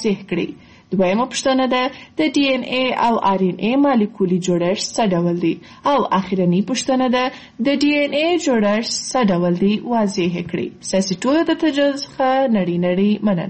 واضح کړي. دویمه پوښتنه ده د DNA او RNA مالیکولي جوړښت څه ډول دی او اخیرنی پوښتنه ده د DNA جوړښت څه ډول دی واضح کړي. ساسي ټول د تجهیز څخه نړۍ منن.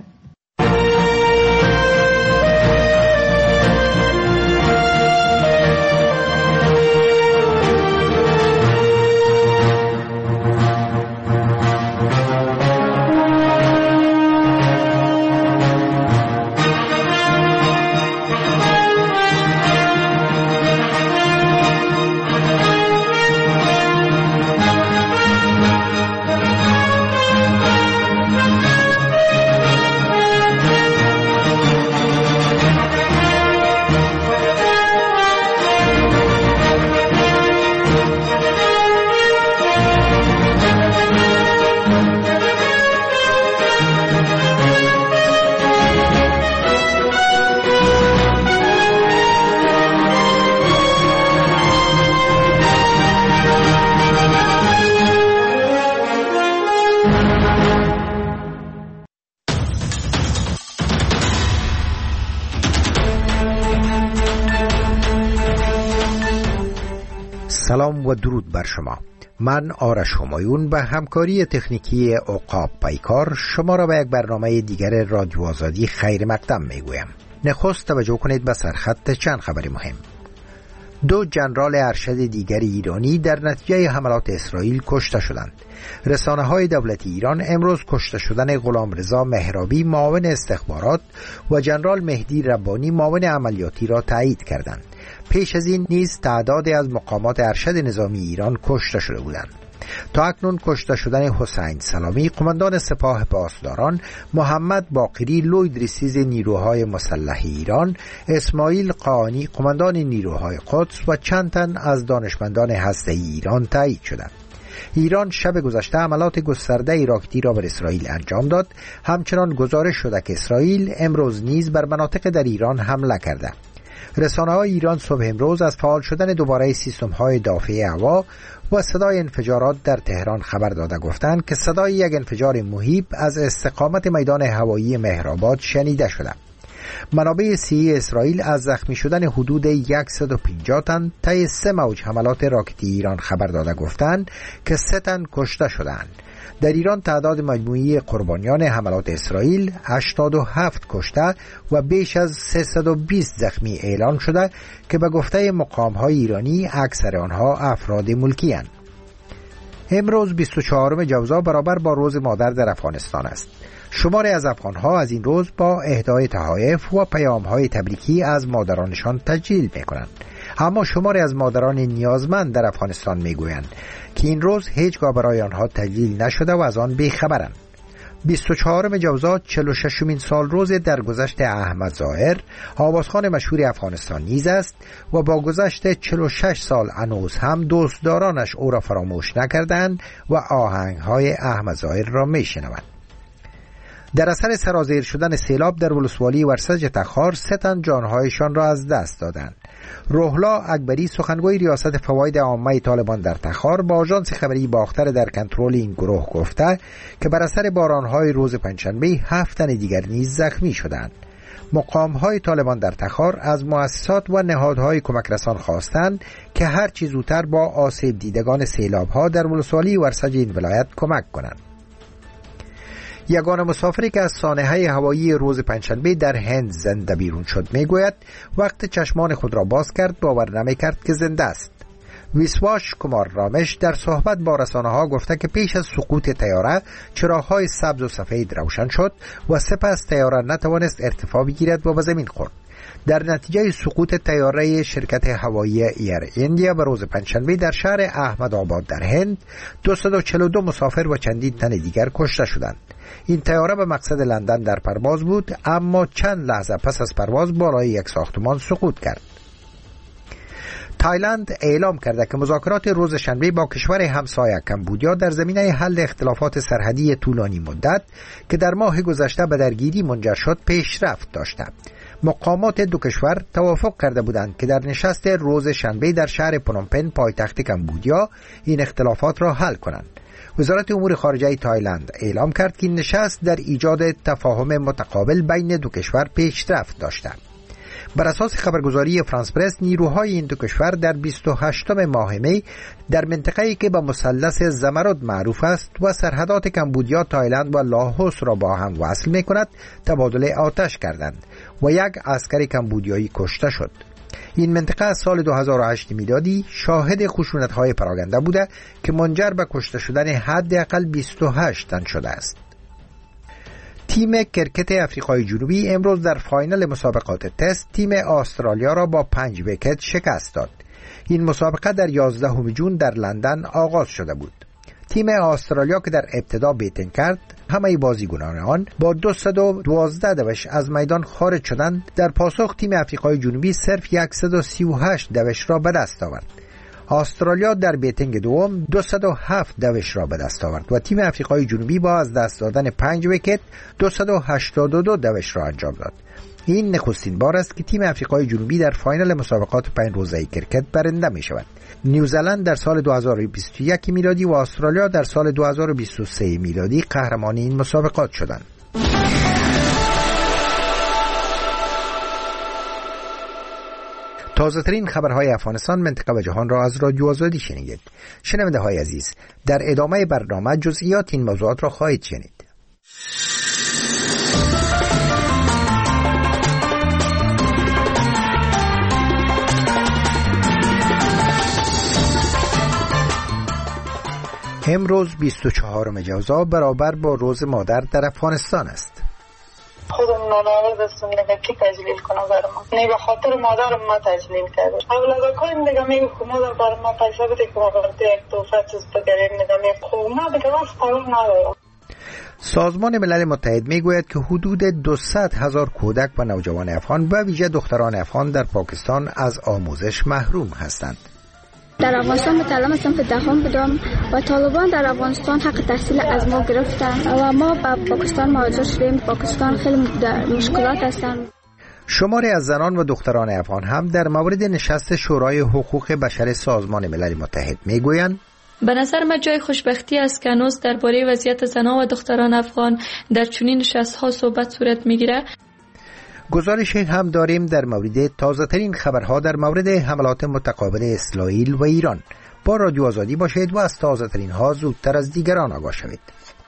سلام و درود بر شما. من آرش همایون به همکاری تکنیکی عقاب پیکار شما را به یک برنامه دیگر رادیو آزادی خیر مقدم میگویم. نخست توجه کنید به سرخط چند خبر مهم. 2 ژنرال ارشد دیگر ایرانی در نتیجه حملات اسرائیل کشته شدند. رسانه‌های دولتی ایران امروز کشته شدن غلامرضا مهرابی معاون استخبارات و ژنرال مهدی ربانی معاون عملیاتی را تایید کردند. پیش از این نیز تعدادی از مقامات ارشد نظامی ایران کشته شده بودند. تا اکنون کشته شدن حسین سلامی قماندان سپاه پاسداران، محمد باقری لوید ریسیز نیروهای مسلح ایران، اسماعیل قانی قماندان نیروهای قدس و چند تن از دانشمندان هسته‌ای ایران تایید شدند. ایران شب گذشته حملات گسترده راکتی را بر اسرائیل انجام داد. همچنان گزارش شده که اسرائیل امروز نیز بر مناطق در ایران حمله کرده. رسانه‌های ایران صبح امروز از فعال شدن دوباره سیستم‌های دافع هوا و صدای انفجارات در تهران خبر داده گفتند که صدای یک انفجار مهیب از استقامت میدان هوایی مهرآباد شنیده شده. منابع صحی اسرائیل از زخمی شدن حدود 150 تن طی 3 موج حملات راکتی ایران خبر داده گفتند که 3 تن کشته شدند. در ایران تعداد مجموعی قربانیان حملات اسرائیل 87 کشته و بیش از 320 زخمی اعلان شده که به گفته مقام‌های ایرانی اکثر آنها افراد ملکی اند. امروز 24 جوزا برابر با روز مادر در افغانستان است. شماری از افغان‌ها از این روز با اهدای تحایف و پیام‌های تبریکی از مادرانشان تجلیل می‌کنند. اما شماری از مادران نیازمند در افغانستان میگویند که این روز هیچگاه برای آنها تجلیل نشده و از آن بیخبرند. 24 جوزا 46مین سال روز درگذشت احمد ظاهر، آوازخوان مشهور افغانستان نیز است و با گذشت 46 سال هنوز هم دوستدارانش او را فراموش نکردند و آهنگ‌های احمد ظاهر را میشنوند. در اثر سرازیر شدن سیلاب در ولسوالی ورسج تخار 3 تن جانهایشان را از دست دادند. روحلا اکبری سخنگوی ریاست فواید عامه طالبان در تخار با آژانس خبری باختر در کنترل این گروه گفته که بر اثر بارانهای روز پنجشنبه 7 تن دیگر نیز زخمی شدند. مقام‌های طالبان در تخار از مؤسسات و نهادهای کمک رسان خواستند که هر چه زودتر با آسیب دیدگان سیلاب‌ها در ولسوالی ورسج این ولایت کمک کنند. یگانه مسافری که از سانحه هوایی روز پنجشنبه در هند زنده بیرون شد میگوید وقت چشمان خود را باز کرد باور نمی‌کرد که زنده است. ویسواش کمار رامش در صحبت با رسانه‌ها گفته که پیش از سقوط طیاره چراغ‌های سبز و سفید روشن شد و سپس طیاره نتوانست ارتفاع بگیرد و به زمین خورد. در نتیجه سقوط طیاره شرکت هوایی ایر ایندیا به روز پنجشنبه در شهر احمدآباد در هند 242 مسافر و چندین تن دیگر کشته شدند. این طیاره به مقصد لندن در پرواز بود اما چند لحظه پس از پرواز بالای یک ساختمان سقوط کرد. تایلند اعلام کرده که مذاکرات روز شنبه با کشور همسایه کمبودیا در زمینه حل اختلافات سرحدی طولانی مدت که در ماه گذشته به درگیری منجر شد پیشرفت داشته. مقامات دو کشور توافق کرده بودند که در نشست روز شنبه در شهر پنومپن پایتخت کمبودیا این اختلافات را حل کنند. وزارت امور خارجه تایلند اعلام کرد که این نشست در ایجاد تفاهم متقابل بین دو کشور پیشرفت داشته. بر اساس خبرگزاری فرانس پرس، نیروهای این دو کشور در 28 ماه می در منطقه‌ای که به مثلث زمرد معروف است و سرحدات کمبودیا، تایلند و لاوس را با هم وصل می‌کند، تبادل آتش کردند و یک عسکر کمبودیایی کشته شد. این منطقه از سال 2008 میلادی شاهد خشونت‌های پراکنده بوده که منجر به کشته شدن حداقل 28 تن شده است. تیم کرکت آفریقای جنوبی امروز در فاینال مسابقات تست تیم استرالیا را با 5 ویکت شکست داد. این مسابقه در 11 جون در لندن آغاز شده بود. تیم استرالیا که در ابتدا بیتن کرد، همه بازیکنان آن با 212 دوش از میدان خارج شدند. در پاسخ تیم آفریقای جنوبی صرف 138 دوش را به دست آورد. استرالیا در بیتنگ دوم 207 دوش را به دست آورد و تیم آفریقای جنوبی با از دست دادن 5 ویکت 282 دوش را انجام داد. این نخستین بار است که تیم آفریقای جنوبی در فاینال مسابقات 5 روزه کرکت برنده می شود. نیوزلند در سال 2021 میلادی و استرالیا در سال 2023 میلادی قهرمان این مسابقات شدند. تازه ترین خبرهای افغانستان، منطقه و جهان را از رادیو آزادی شنیدید. شنونده های عزیز، در ادامه برنامه جزئیات این موضوعات را خواهید شنید. امروز 24 جوزا برابر با روز مادر در افغانستان است. خودم نانوز هستم دیگه کی تجلیل کنه برای ما؟ نه به خاطر مادرم ما تجلیل کردم. اول کنیم دیگه میگه که مادر برای ما پیسه بده که ما برای یک تحفه چیز بگیریم دیگه خب ما دیگه واسه کار ندارم. سازمان ملل متحد میگوید که حدود 200,000 کودک و نوجوان افغان و ویژه دختران افغان در پاکستان از آموزش محروم هستند. در افغانستان متعلم هستم که دهم بودم و طالبان در افغانستان حق تحصیل از ما گرفتن و ما به پاکستان مهاجر شدیم. پاکستان خیلی در مشکلات هستن. شماری از زنان و دختران افغان هم در مورد نشست شورای حقوق بشر سازمان ملل متحد میگویند به نظر من جای خوشبختی است که هنوز درباره وضعیت زنان و دختران افغان در چنین نشست‌ها صحبت صورت میگیره. گزارش هم داریم در مورد تازه ترین خبرها در مورد حملات متقابل اسرائیل و ایران. با رادیو آزادی باشید و از تازه ترین ها زودتر از دیگران آگاه شوید.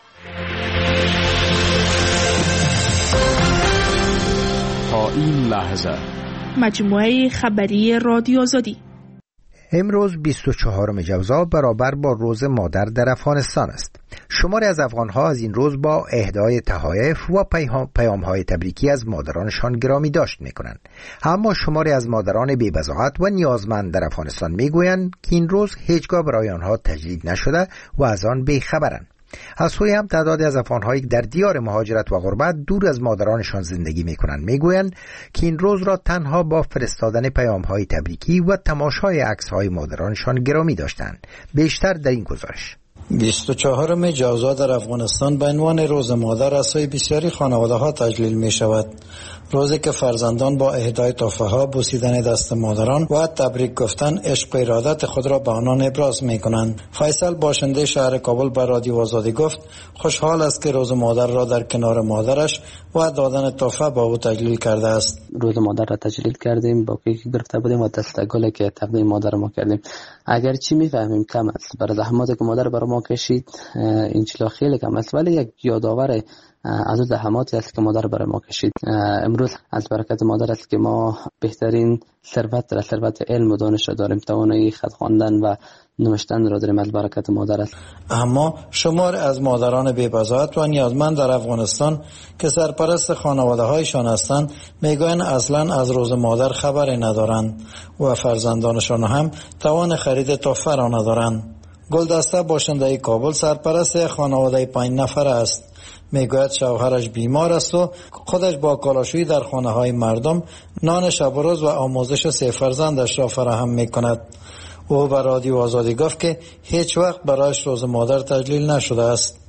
تا این لحظه مجموعه خبری رادیو آزادی. امروز 24 جوزا برابر با روز مادر در افغانستان است. شماری از افغان‌ها از این روز با اهدای تحایف و پیام‌های تبریکی از مادرانشان گرامی داشت می‌کنند. اما شماری از مادران بی‌بضاعت و نیازمند در افغانستان می‌گویند که این روز هیچگاه برای آنها تجدید نشده و از آن بی‌خبرند. از سوی هم تعدادی از افغان‌هایی در دیار مهاجرت و غربت دور از مادرانشان زندگی می‌کنند می‌گویند که این روز را تنها با فرستادن پیام‌های تبریکی و تماشای عکس‌های مادرانشان گرامی داشتند. بیشتر در این گزارش. 24 جوزا در افغانستان به عنوان روز مادر از سوی بسیاری خانواده‌ها تجلیل می‌شود. روزی که فرزندان با اهدای تحفه‌ها، بوسیدن دست مادران و تبریک گفتن عشق و ارادت خود را به آنان ابراز می‌کنند. فیصل باشنده شهر کابل به رادیو آزادی گفت خوشحال است که روز مادر را در کنار مادرش و دادن تحفه با او تجلیل کرده است. روز مادر را تجلیل کردیم، با کیک گرفته بودیم و دست گلی که تقدیم مادر ما کردیم. اگر چی می‌فهمیم کم است، برای زحماتی که مادر برای ما کشید این چیزا خیلی کم است، ولی یک یادآور از اون زحماتی است که مادر برای ما کشید. امروز از برکت مادر است که ما بهترین ثروت علم و دانش را داریم، توانایی خط خواندن و نوشتن را داریم، از برکت مادر است. اما شمار از مادران بی‌بضاعت و نیازمند در افغانستان که سرپرست خانواده‌هایشان هستند میگویند اصلا از روز مادر خبری ندارند و فرزندانشان هم توان خرید تحفه را ندارند. گلدسته باشنده کابل سرپرست خانواده 5 نفر است. میگوید شوهرش بیمار است و خودش با کالاشویی در خانه های مردم نان شب و روز و آموزش 3 فرزندش را فراهم میکند. او به رادیو آزادی گفت که هیچ وقت برایش روز مادر تجلیل نشده است. خودم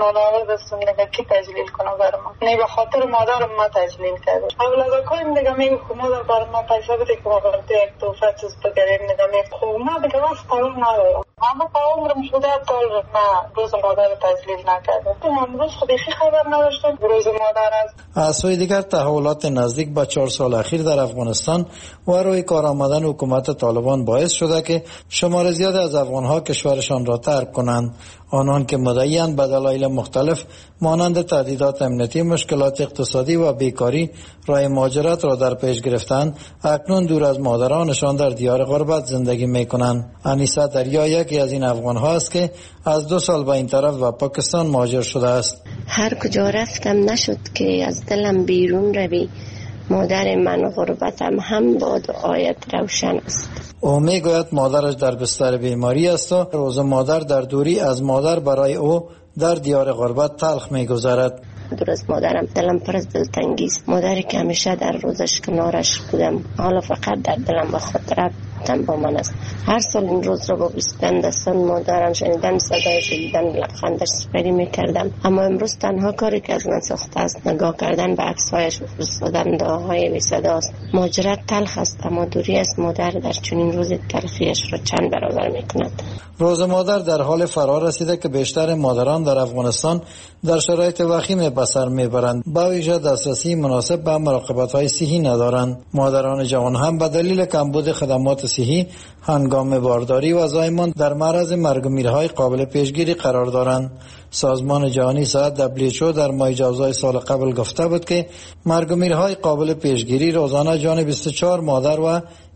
نانواد هستم دیگه کی تجلیل کنه برای ما؟ نه به خاطر مادرم ما تجلیل کردم. اول از کنیم دیگه میگه که مادر برای ما پیسه بده که ما برای یک توفه چیز بگیریم دیگه میگه خب ما دیگه وقت قبول ندارم. من با عمرم شده سال ما روز مادر تجلیل نکردم. امروز خودی خبر نداشتم روز مادر است. از سوی دیگر تحولات نزدیک به 4 سال اخیر در افغانستان و روی کار آمدن حکومت طالبان باعث شده که شمار زیاد از افغانها کشورشان را ترک کنند. آنان که مدعیان به دلایل مختلف مانند تهدیدات امنیتی، مشکلات اقتصادی و بیکاری راه مهاجرت را در پیش گرفتند، اکنون دور از مادرانشان در دیار غربت زندگی می‌کنند. انیسه دریا یکی از این افغان‌ها است که از 2 سال به این طرف و پاکستان مهاجر شده است. هر کجا رفتم نشد که از دلم بیرون روی، مادر من غربتم هم با دعایت روشن است. او میگوید مادرش در بستر بیماری است و روز مادر در دوری از مادر برای او در دیار غربت تلخ میگذرد. دور از مادرم دلم پر از دلتنگی است. مادری که همیشه در روزش کنارش بودم، حالا فقط در دلم و خاطرم با من است. هر سال این روز را با بستن دستان مادرم شنیدن، صدایش دیدن، لبخندش سپری میکردم. اما امروز تنها کاری که از من ساخته است نگاه کردن به عکس‌هایش و فرستادن دعاهای بی صدا است. مهاجرت تلخ است، اما دوری از مادر در چنین روز تلخیش را چند برابر میکند. روز مادر در حال فرا رسیده که بیشتر مادران در افغانستان در شرایط وخیم به سر میبرند. با ویژه دسترسی مناسب به مراقبت‌های صحی ندارند. مادران جوان هم به دلیل کمبود خدمات صحی هنگام بارداری و زایمان در معرض مرگ و میرهای قابل پیشگیری قرار دارند. سازمان جهانی صحت WHO در ماه جوزای سال قبل گفته بود که مرگ و میرهای قابل پیشگیری روزانه جان 24 مادر و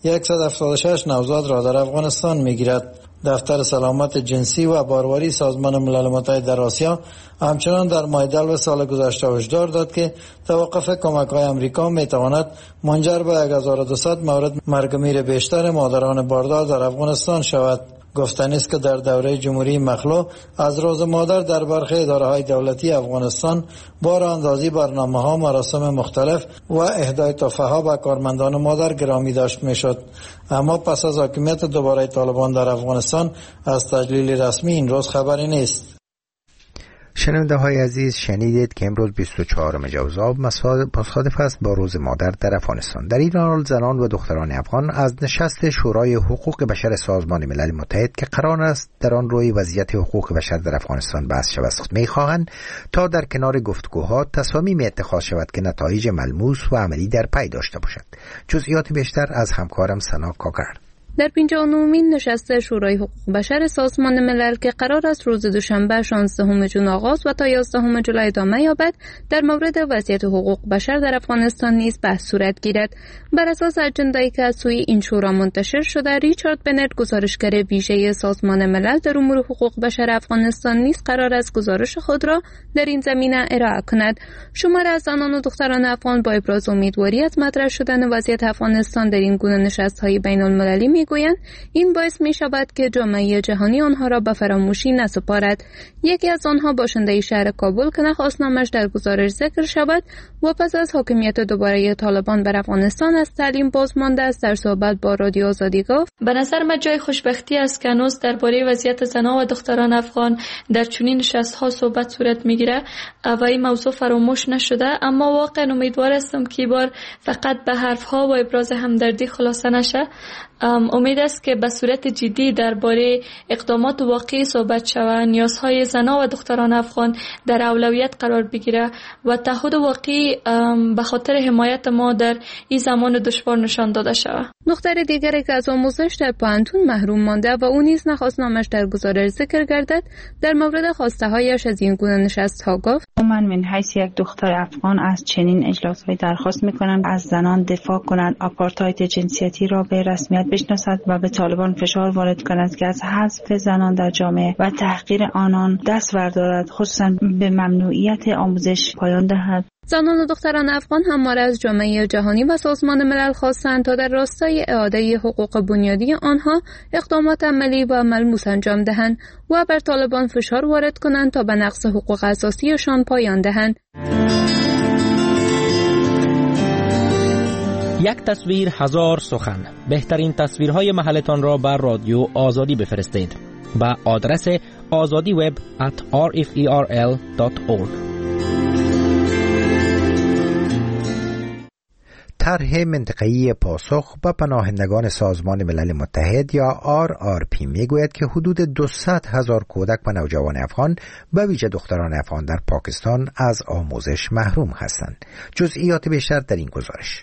176 نوزاد را در افغانستان میگیرد. دفتر سلامت جنسی و باروری سازمان ملل متحد در آسیا همچنان در ماه دلو سال گذشته هشدار داد که توقف کمک‌های آمریکا میتواند منجر به 1200 مورد مرگ و میر بیشتر مادران باردار در افغانستان شود. گفتنی است که در دوره جمهوری مخلو از روز مادر در برخی اداره‌های دولتی افغانستان با راه‌اندازی برنامه‌ها، مراسم مختلف و اهدای تحفه‌ها به کارمندان مادر گرامی داشت می‌شد. اما پس از حاکمیت دوباره طالبان در افغانستان از تجلیل رسمی این روز خبری نیست. شنونده های عزیز، شنیدید که امروز 24 جوزا مصادف است با روز مادر در افغانستان. در این حال زنان و دختران افغان از نشست شورای حقوق بشر سازمان ملل متحد که قرار است در آن روی وضعیت حقوق بشر در افغانستان بحث شود می‌خواهند تا در کنار گفتگوها تصامیم اتخاذ شود که نتایج ملموس و عملی در پی داشته باشد. جزئیات بیشتر از همکارم سنا کاکر. در 59مین نشست شورای حقوق بشر سازمان ملل که قرار است روز دوشنبه 16 جون آغاز و تا 11 جولای ادامه یابد، در مورد وضعیت حقوق بشر در افغانستان نیز بحث صورت گیرد. بر اساس اجنده‌ای که از سوی این شورا منتشر شده، ریچارد بنت، گزارشگر ویژه سازمان ملل در امور حقوق بشر افغانستان نیز قرار است گزارش خود را در این زمینه ارائه کند. شمار از زنان و دختران افغان با ابراز امیدواری از مطرح شدن وضعیت افغانستان در این گونه نشست‌های بین‌المللی گویند این باعث می شود که جامعه جهانی آنها را به فراموشی نسپارد. یکی از آنها باشنده شهر کابل که نخواست نامش در گزارش ذکر شود و پس از حاکمیت دوباره طالبان بر افغانستان از تعلیم باز مانده است، در صحبت با رادیو آزادی گفت: به نظر من جای خوشبختی است که هنوز درباره وضعیت زنان و دختران افغان در چنین نشست‌ها صحبت صورت می‌گیرد و این موضوع فراموش نشده. اما واقعا امیدوار هستم که بار فقط به حرف‌ها و ابراز همدردی خلاصه نشه. امید است که به صورت جدی درباره اقدامات واقعی صحبت شود، نیازهای زنان و دختران افغان در اولویت قرار بگیره و تعهد واقعی به خاطر حمایت ما در این زمان دشوار نشان داده شود. دختر دیگری که از آموزش در پانتون محروم مانده و او نیز نخواست نامش در گزارش ذکر گردد، در مورد خواسته هایش از این گونه نشست‌ها گفت: من حیث یک دختر افغان از چنین اجلاس‌های درخواست می‌کنم از زنان دفاع کنند، آپارتاید جنسیتی را به رسمیت بشناسد و به طالبان فشار وارد کند که از حذف زنان در جامعه و تحقیر آنان دست بردارد، خصوصا به ممنوعیت آموزش پایان دهد. زنان و دختران افغان همواره از جامعه جهانی و سازمان ملل خواستند تا در راستای اعاده حقوق بنیادی آنها اقدامات عملی و ملموس انجام دهند و بر طالبان فشار وارد کنند تا به نقض حقوق اساسیشان پایان دهند. یک تصویر هزار سخن. بهترین تصویرهای محلتان را بر رادیو آزادی بفرستید. با آدرس azadiweb@rferl.org. طرح منطقه‌ای پاسخ به پناهندگان سازمان ملل متحد یا RRP میگوید که حدود 200,000 کودک و نوجوان افغان به ویژه دختران افغان در پاکستان از آموزش محروم هستند. جزئیات بیشتر در این گزارش.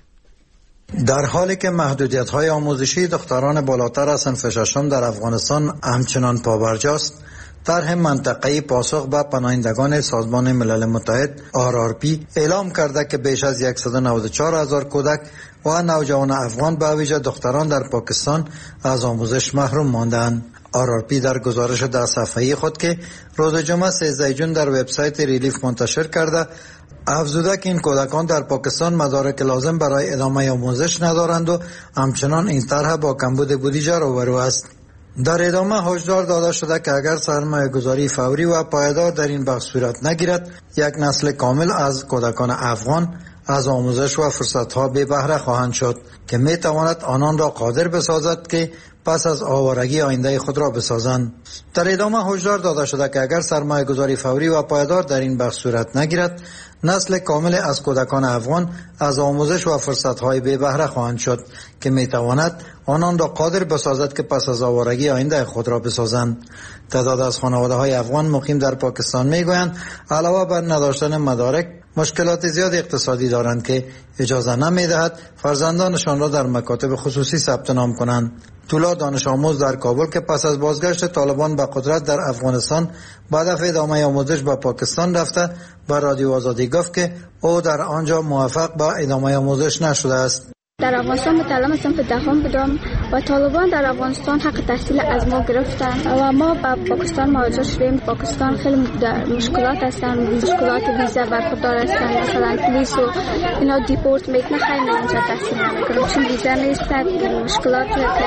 در حالی که محدودیت‌های آموزشی دختران بالاتر از صنف ششم در افغانستان همچنان پابرجاست، طرح منطقه‌ای پاسخ به پناهندگان سازمان ملل متحد RRP اعلام کرده که بیش از 194,000 کودک و نوجوان افغان به ویژه دختران در پاکستان از آموزش محروم ماندند. RRP در گزارش 10 صفحه‌ای خود که روز جمعه 13 جون در وبسایت ریلیف منتشر کرده، افزوده که این کودکان در پاکستان مدارک لازم برای ادامه آموزش ندارند و همچنان این طرح با کمبود بودجه روبرو است. در ادامه هشدار داده شده که اگر سرمایه گذاری فوری و پایدار در این بخش صورت نگیرد، یک نسل کامل از کودکان افغان از آموزش و فرصتها بی بهره خواهند شد که می تواند آنان را قادر بسازد که پس از آوارگی آینده خود را بسازند. در ادامه هشدار داده شده که اگر سرمایه گذاری فوری و پایدار در این بخش صورت نگیرد، نسل کامل از کودکان افغان از آموزش و فرصتهای بی بهره خواهند شد که می تواند آنان را قادر بسازد که پس از آوارگی آینده خود را بسازند. تعداد از خانواده‌های افغان مقیم در پاکستان میگویند علاوه بر نداشتن مدارک، مشکلات زیاد اقتصادی دارند که اجازه نمیدهد فرزندانشان را در مکاتب خصوصی ثبت نام کنند. طلا دانش آموز در کابل که پس از بازگشت طالبان به قدرت در افغانستان به هدف ادامه آموزش به پاکستان رفته، به رادیو آزادی گفت که او در آنجا موفق به ادامه آموزش نشده است. در افغانستان متعلم صنف دهم بودم و طالبان در افغانستان حق تحصیل از ما گرفتن و ما به پاکستان مهاجر شدیم. پاکستان خیلی در مشکلات هستن، مشکلات ویزا برخوردار هستن، مثلا پلیس و اینا دیپورت میکنه، خیلی اونجا تحصیل نمیکنم چون ویزا نیستن، مشکلات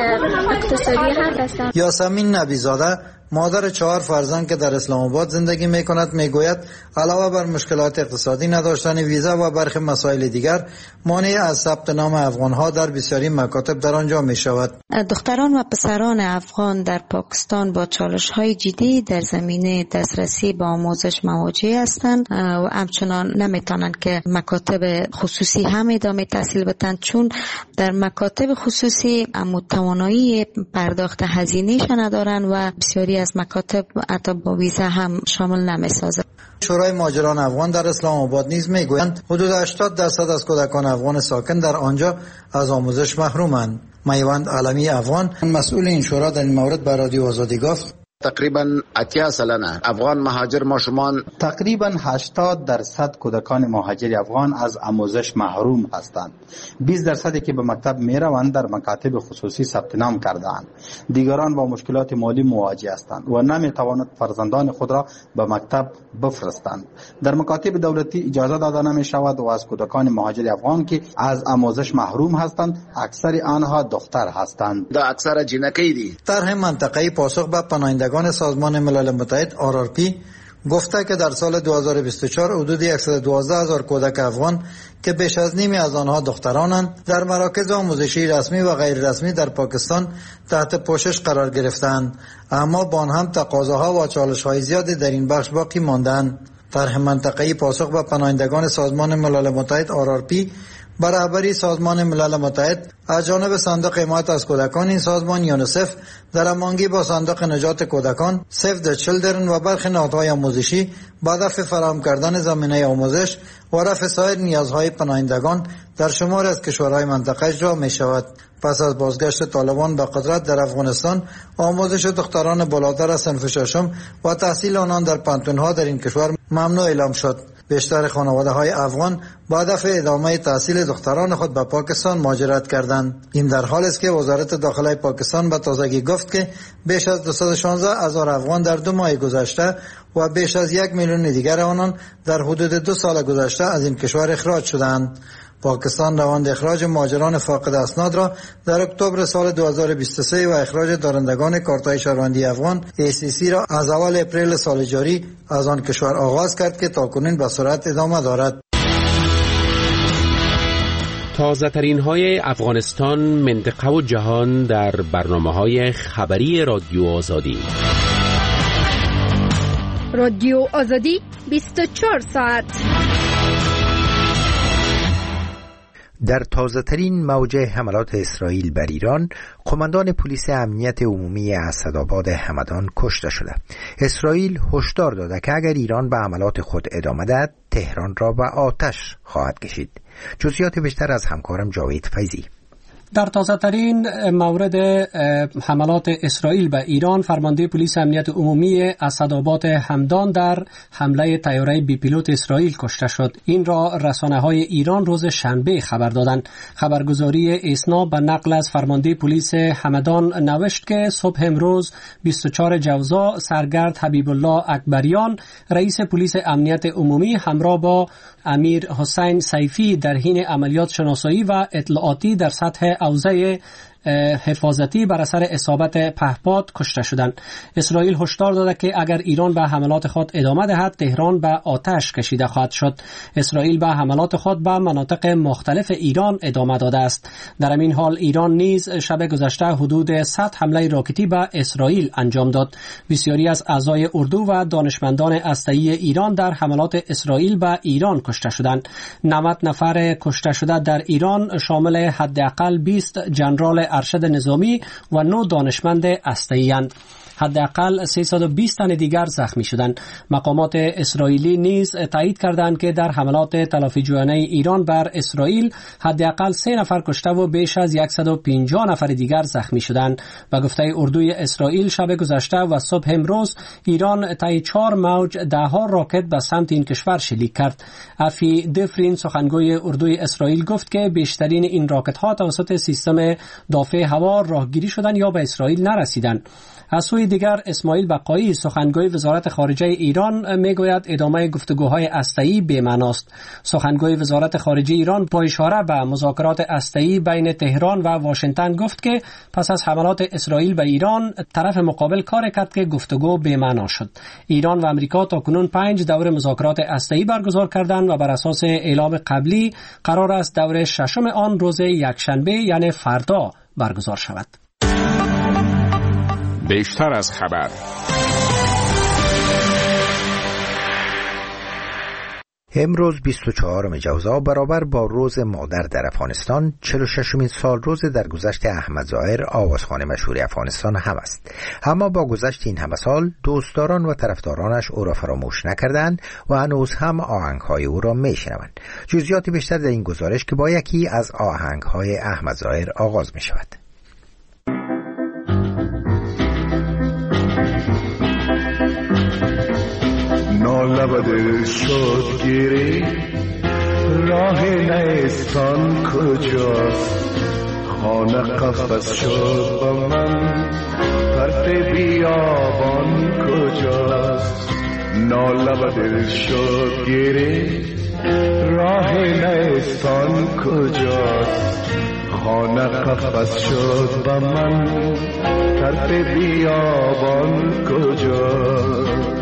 اقتصادی حق هستن. یاسمین نبیزاده مادر 4 فرزند که در اسلام آباد زندگی می کند میگوید علاوه بر مشکلات اقتصادی، نداشتن ویزا و برخی مسائل دیگر مانع از ثبت نام افغانها در بسیاری مکاتب در آنجا می شود. دختران و پسران افغان در پاکستان با چالش‌های جدی در زمینه دسترسی به آموزش مواجه هستند و همچنان نمیتونند که مکاتب خصوصی هم ادامه تحصیل بدن، چون در مکاتب خصوصی توانایی پرداخت هزینه‌اش ندارند و بسیاری از مکاتب حتی با ویزا هم شامل نمی‌سازد. شورای مهاجران افغان در اسلام آباد نیز میگویند حدود 80% از کودکان افغان ساکن در آنجا از آموزش محرومند. میوند عالمی افغان مسئول این شورا در این مورد به رادیو آزادی گفت تقریبا 80 سالانه افغان مهاجر ما شما تقریبا 80% کودکان مهاجر افغان از آموزش محروم هستند. 20% که به مکتب می روند در مکاتب خصوصی ثبت نام کرده‌اند. دیگران با مشکلات مالی مواجه هستند و نمی توانند فرزندان خود را به مکتب بفرستند. در مکاتب دولتی اجازه داده نمی شود و از کودکان مهاجر افغان که از آموزش محروم هستند، اکثر آنها دختر هستند. دا اکثر جنکی دی. طرح منطقه‌ای پاسخ به پناهندگان سازمان ملل متحد RRP گفته که در سال 2024 حدود 112,000 کودک افغان که بیش از نیمی از آنها دخترانند در مراکز آموزشی رسمی و غیر رسمی در پاکستان تحت پوشش قرار گرفتند، اما با آن هم تقاضاها و چالش‌های زیادی در این بخش باقی ماندند. طرح منطقه‌ای پاسخ به پناهندگان سازمان ملل متحد RRP بر رهبری سازمان ملل متحد از جانب صندوق حمایت از کودکان این سازمان یونیسف در هماهنگی با صندوق نجات کودکان، سیو د چیلدرن و برخی نهادهای آموزشی با هدف فراهم کردن زمینه آموزش و رفع سایر نیازهای پناهندگان در شمار از کشورهای منطقه اجرا می شود. پس از بازگشت طالبان به قدرت در افغانستان، آموزش دختران بالاتر از صنف ششم و تحصیل آنان در پانتون‌ها در این کشور ممنوع اعلام شد. بیشتر خانواده‌های افغان با هدف ادامه تحصیل دختران خود به پاکستان مهاجرت کردند. این در حالی است که وزارت داخله پاکستان به تازگی گفت که بیش از 216,000 افغان در 2 ماه گذشته و بیش از 1 میلیون دیگر آنان در حدود 2 سال گذشته از این کشور اخراج شدند. پاکستان روند اخراج مهاجران فاقد اسناد را در اکتبر سال 2023 و اخراج دارندگان کارت‌های شهروندی افغان ACC را از اول اپریل سال جاری از آن کشور آغاز کرد که تاکنون به سرعت ادامه دارد. تازه ترین های افغانستان، منطقه و جهان در برنامه های خبری رادیو آزادی. رادیو آزادی 24 ساعت. در تازه‌ترین موج حملات اسرائیل بر ایران، قماندان پلیس امنیت عمومی اسدآباد همدان کشته شده. اسرائیل هشدار داده که اگر ایران به حملات خود ادامه دهد، تهران را به آتش خواهد کشید. جزئیات بیشتر از همکارم جاوید فیضی. در تازه‌ترین مورد حملات اسرائیل به ایران، فرمانده پلیس امنیت عمومی اسدآباد همدان در حمله طیاره بی پیلوت اسرائیل کشته شد. این را رسانه‌های ایران روز شنبه خبر دادند. خبرگزاری ایسنا به نقل از فرمانده پلیس همدان نوشت که صبح امروز 24 جوزا سرگرد حبیب الله اکبریان، رئیس پلیس امنیت عمومی، همراه با امیر حسین سیفی در حین عملیات شناسایی و اطلاعاتی در سطح حوزه حفاظتی بر اثر اصابت پهپاد کشته شدند. اسرائیل هشدار داده که اگر ایران به حملات خود ادامه دهد، تهران به آتش کشیده خواهد شد. اسرائیل به حملات خود به مناطق مختلف ایران ادامه داده است. در همین حال ایران نیز شب گذشته حدود 100 حمله راکتی به اسرائیل انجام داد. بسیاری از اعضای اردو و دانشمندان اسلحه‌ای ایران در حملات اسرائیل به ایران کشته شدند. 90 نفر کشته شده در ایران شامل حداقل 20 ژنرال ارشد نظامی و 9 دانشمند اسلحه‌ای اند. حداقل 320 تن دیگر زخمی شدند. مقامات اسرائیلی نیز تایید کردند که در حملات تلافی‌جویانه ایران بر اسرائیل حداقل 3 نفر کشته و بیش از 150 نفر دیگر زخمی شدند. به گفته اردوی اسرائیل، شب گذشته و صبح امروز ایران طی 4 موج 10 راکت به سمت این کشور شلیک کرد. افی دفرین، سخنگوی اردوی اسرائیل، گفت که بیشترین این راکت ها توسط سیستم دافع هوا راهگیری شدند یا به اسرائیل نرسیدند. از سوی دیگر اسماعیل بقایی، سخنگوی وزارت خارجه ایران، میگوید ادامه گفتگوهای اسلحه‌ای بی‌معناست. سخنگوی وزارت خارجه ایران با اشاره به مذاکرات اسلحه‌ای بین تهران و واشنگتن گفت که پس از حملات اسرائیل به ایران، طرف مقابل کار کرد که گفتگو بی‌معنا شد. ایران و آمریکا تاکنون 5 دوره مذاکرات اسلحه‌ای برگزار کردند و بر اساس اعلام قبلی قرار است دوره ششم آن روز یکشنبه یعنی فردا برگزار شود. بیشتر از خبر. امروز 24 جوزا برابر با روز مادر در افغانستان، 46مین سال روز درگذشت احمد ظاهر، آوازخوان مشهور افغانستان هم است. اما با گذشت این همه سال، دوستداران و طرفدارانش او را فراموش نکردند و هنوز هم آهنگ‌های او را میشنوند. جزئیات بیشتر در این گزارش که با یکی از آهنگ‌های احمد ظاهر آغاز می‌شود. نالبد شد گیری راه نیستان کجاست، خانه قفس شد با من طرف بیابان کجاست. نالبد شد گیری راه نیستان کجاست، خانه قفس شد با من طرف بیابان کجاست.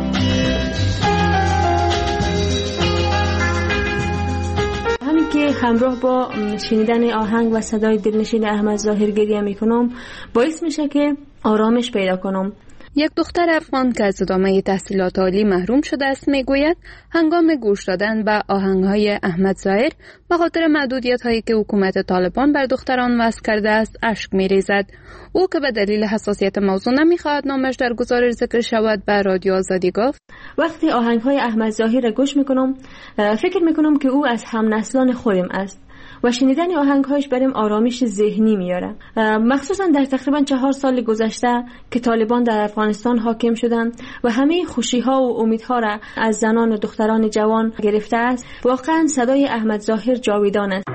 که همراه با شنیدن آهنگ و صدای دلنشین احمد ظاهر گریه میکنم، باعث میشه که آرامش پیدا کنم. یک دختر افغان که از ادامه تحصیلات عالی محروم شده است میگوید هنگام گوش دادن به آهنگهای احمد ظاهر به خاطر محدودیت‌هایی که حکومت طالبان بر دختران وضع کرده است اشک میریزد. او که به دلیل حساسیت موضوع نمیخواهد نامش در گزارش ذکر شود به رادیو آزادی گفت: وقتی آهنگهای احمد ظاهر را گوش میکنم فکر میکنم که او از هم نسلان خودم است و شنیدن آهنگهایش برام آرامش ذهنی میاره، مخصوصا در تقریبا 4 سال گذشته که طالبان در افغانستان حاکم شدند و همه خوشی‌ها و امیدها را از زنان و دختران جوان گرفته است. واقعا صدای احمد ظاهر جاویدان است.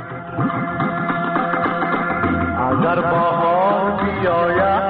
اگر بهار بیاید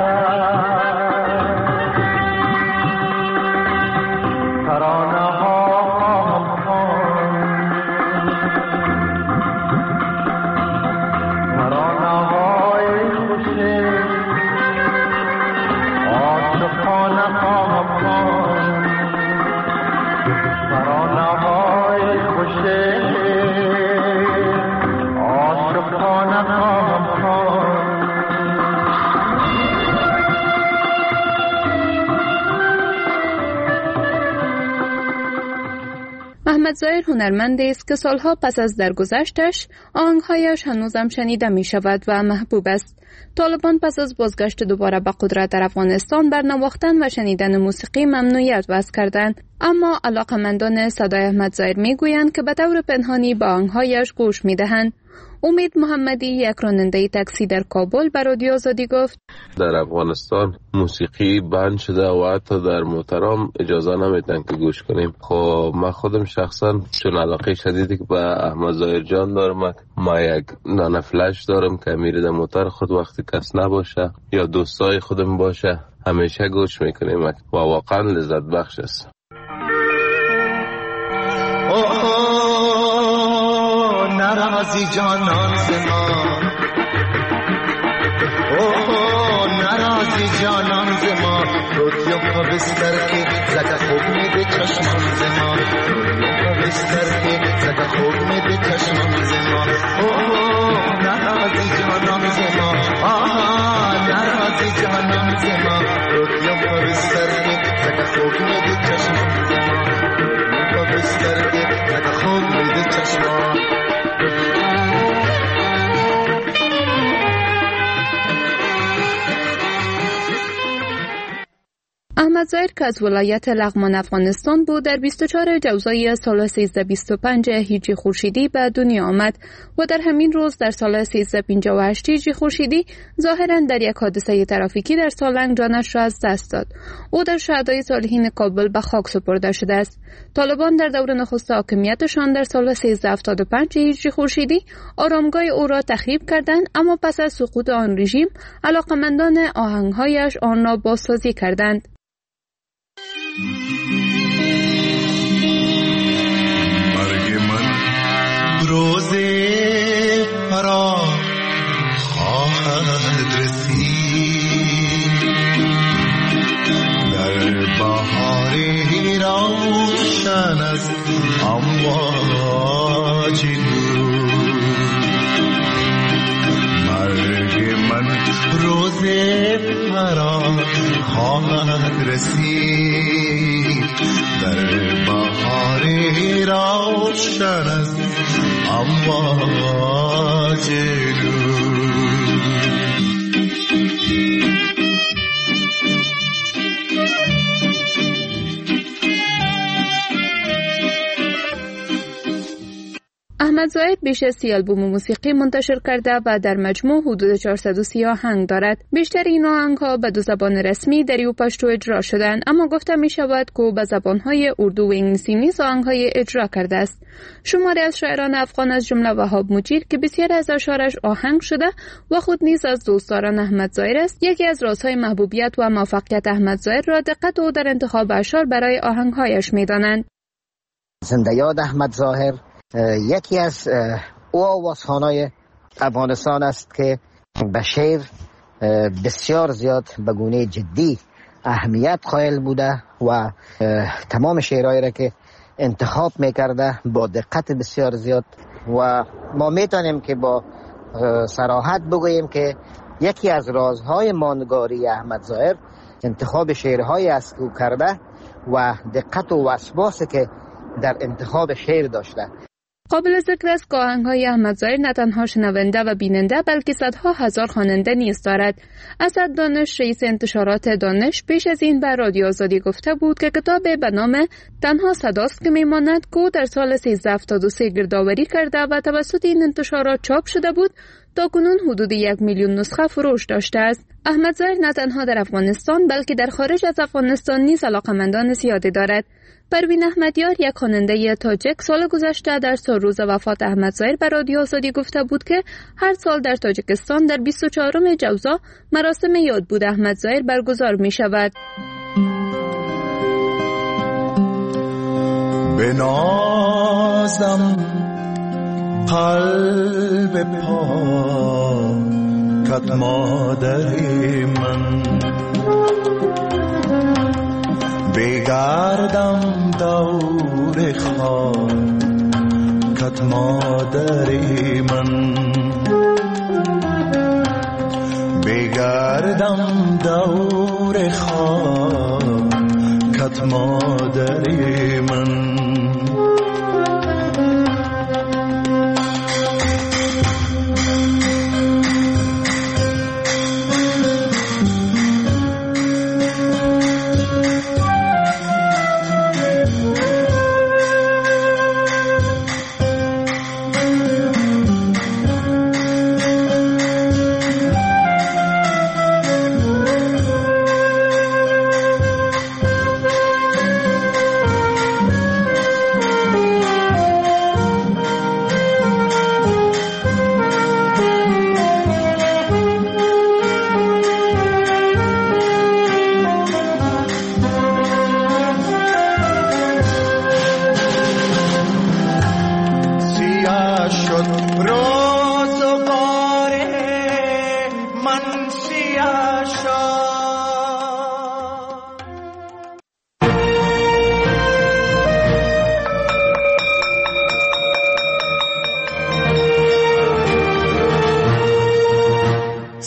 احمد ظاهر هنرمندی است که سالها پس از درگذشتش آهنگهایش هنوزم شنیده می شود و محبوب است. طالبان پس از بازگشت دوباره به قدرت در افغانستان بر نواختن و شنیدن موسیقی ممنوعیت وضع کردند، اما علاقمندان صدای احمد ظاهر می گویند که به طور پنهانی به آهنگهایش گوش می دهند. امید محمدی، یک راننده تاکسی در کابل، به رادیو آزادی گفت در افغانستان موسیقی بند شده و حتی در موترام اجازه نمیدن که گوش کنیم. خب من خودم شخصا چون علاقه شدیدی که به احمد ظاهر جان دارم، ما یک نان فلش دارم که میره در موتر خود وقتی کس نباشه یا دوستای خودم باشه همیشه گوش میکنیم و واقعا لذت بخش است. نرازی جانان زما، نرازی جانان زما، روتیو پا بستر که زده خوب میده چشمان زما، روتیو پا بستر که زده خوب میده چشمان زما. نرازی جانان زما، نرازی جانان زما، روتیو پا بستر که زده خوب میده چشمان زما، روتیو پا بستر که زده خوب میده چشمان. احمد ظاهر که از ولایت لغمان افغانستان بود، در 24 جوزای سال 1325 هجری خورشیدی به دنیا آمد و در همین روز در سال 1358 هجری خورشیدی ظاهراً در یک حادثه ترافیکی در سالنگ جانش را از دست داد. او در شهدای صالحین کابل به خاک سپرده شده است. طالبان در دور نخست حاکمیتشان در سال 1375 هجری خورشیدی آرامگاه او را تخریب کردند، اما پس از سقوط آن رژیم علاقمندان آهنگهایش آن را بازسازی کردند. مرگ من روز فرا خواهد رسید، در بهار روشن از امواج نور. مرگ من روز فرا خواهد رسید، در بهار روشن از امواج نور. احمد ظاهر بیش از 30 آلبوم موسیقی منتشر کرده و در مجموع حدود 430 آهنگ دارد. بیشتر این آهنگ‌ها به 2 زبان رسمی دری و پشتو اجرا شدند، اما گفته می شود که به زبان‌های اردو و انگلیسی نیز آهنگ‌های اجرا کرده است. شماری از شاعران افغان از جمله وهاب مجیر که بسیار از اشعارش آهنگ شده و خود نیز از دوستداران احمد ظاهر است، یکی از رازهای محبوبیت و موفقیت احمد ظاهر را دقت او در انتخاب اشعار برای آهنگ‌هایش می‌دانند. زنده یاد احمد ظاهر یکی از او آوازخوانای افغانستان است که به شعر بسیار زیاد به گونه جدی اهمیت قائل بوده و تمام شعرهایی را که انتخاب میکرده با دقت بسیار زیاد و ما میتونیم که با صراحت بگوییم که یکی از رازهای ماندگاری احمد ظاهر انتخاب شعرهایی است که او کرده و دقت و وسواسی که در انتخاب شعر داشته. قابل ذکر است که آهنگ‌های احمد ظاهر نه تنها شنونده و بیننده بلکه صدها هزار خواننده نیز دارد. اسد دانش، رئیس انتشارات دانش، پیش از این به رادیو آزادی گفته بود که کتاب به نام تنها صداست که میماند که در سال 1373 گردآوری کرده و توسط این انتشارات چاپ شده بود تا کنون حدود 1 میلیون نسخه فروش داشته است. احمد ظاهر نه تنها در افغانستان بلکه در خارج از افغانستان نیز علاقه‌مندان زیادی دارد. پروین احمدیار، یک خواننده تاجیک، سال گذشته در روز وفات احمد ظاهر به رادیو آزادی گفته بود که هر سال در تاجیکستان در 24 جوزا مراسم یادبود احمد ظاهر برگزار می شود. بنازم قلب پاکت مادر من، بگردم دور خاکت مادر من، بگردم دور خاکت مادر من.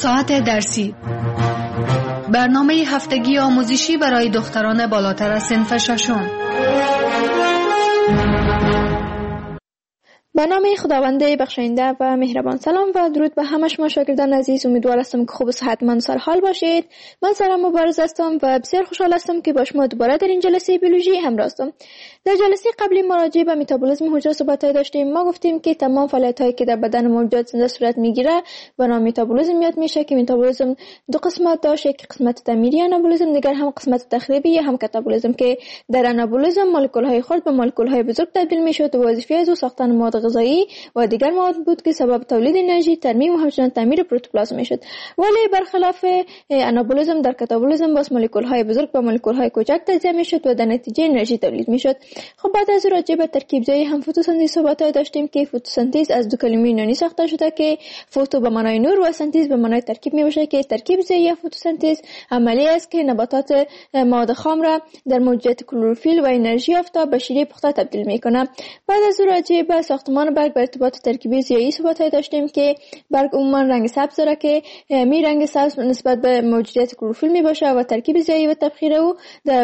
ساعت درسی، برنامه هفتگی آموزشی برای دختران بالاتر از صنف ششم. به نام خداوند بخشاینده و مهربان. سلام و درود به همه شما شاگردان عزیز. امیدوار هستم که خوب و صحتمند سر حال باشید. من سارا مبارز هستم و بسیار خوشحال هستم که با شما دوباره در این جلسه بیولوژی همراه هستم. در جلسه قبلی ما راجع به متابولیسم حجره صحبت داشتیم. ما گفتیم که تمام فعالیت‌هایی که در بدن موجودات زنده صورت میگیره به نام متابولیسم یاد میشه که متابولیسم دو قسمت داشته، یک قسمت تعمیری آنابولیسم، دیگر هم قسمت تخریبی یا هم کاتابولیسم که در آنابولیسم مولکول‌های خرد به مولکول‌های بزرگ تبدیل میشد و وظیفه از او ساختن مواد غذایی و دیگر مواد بود که سبب تولید انرژی، ترمیم و همچنین تعمیر پروتوپلازم میشد. ولی برخلاف آنابولیسم در کاتابولیسم باز مولکول‌های بزرگ به مولکول‌های کوچک تجزیه میشد و در نتیجه انرژی تولید میشد. خب بعد از راجع به ترکیب زایی هم فتوسنتز صحبت داشتیم که فتوسنتز از دو کلمه یونانی ساخته شده که فوتو به معنای نور و سنتز به معنای ترکیب میباشه که ترکیب زایی یا فتوسنتز عملی است که نباتات مواد خام را در موجودیت کلروفیل و انرژی آفتاب به شیره پخته تبدیل میکنه. بعد از راجع به ساختمان برگ به ارتباط ترکیبی زایی صحبت داشتیم که برگ عموما رنگ سبز داره که می رنگ سبز نسبت به موجودیت کلروفیل میباشه و ترکیب زایی و تبخیر او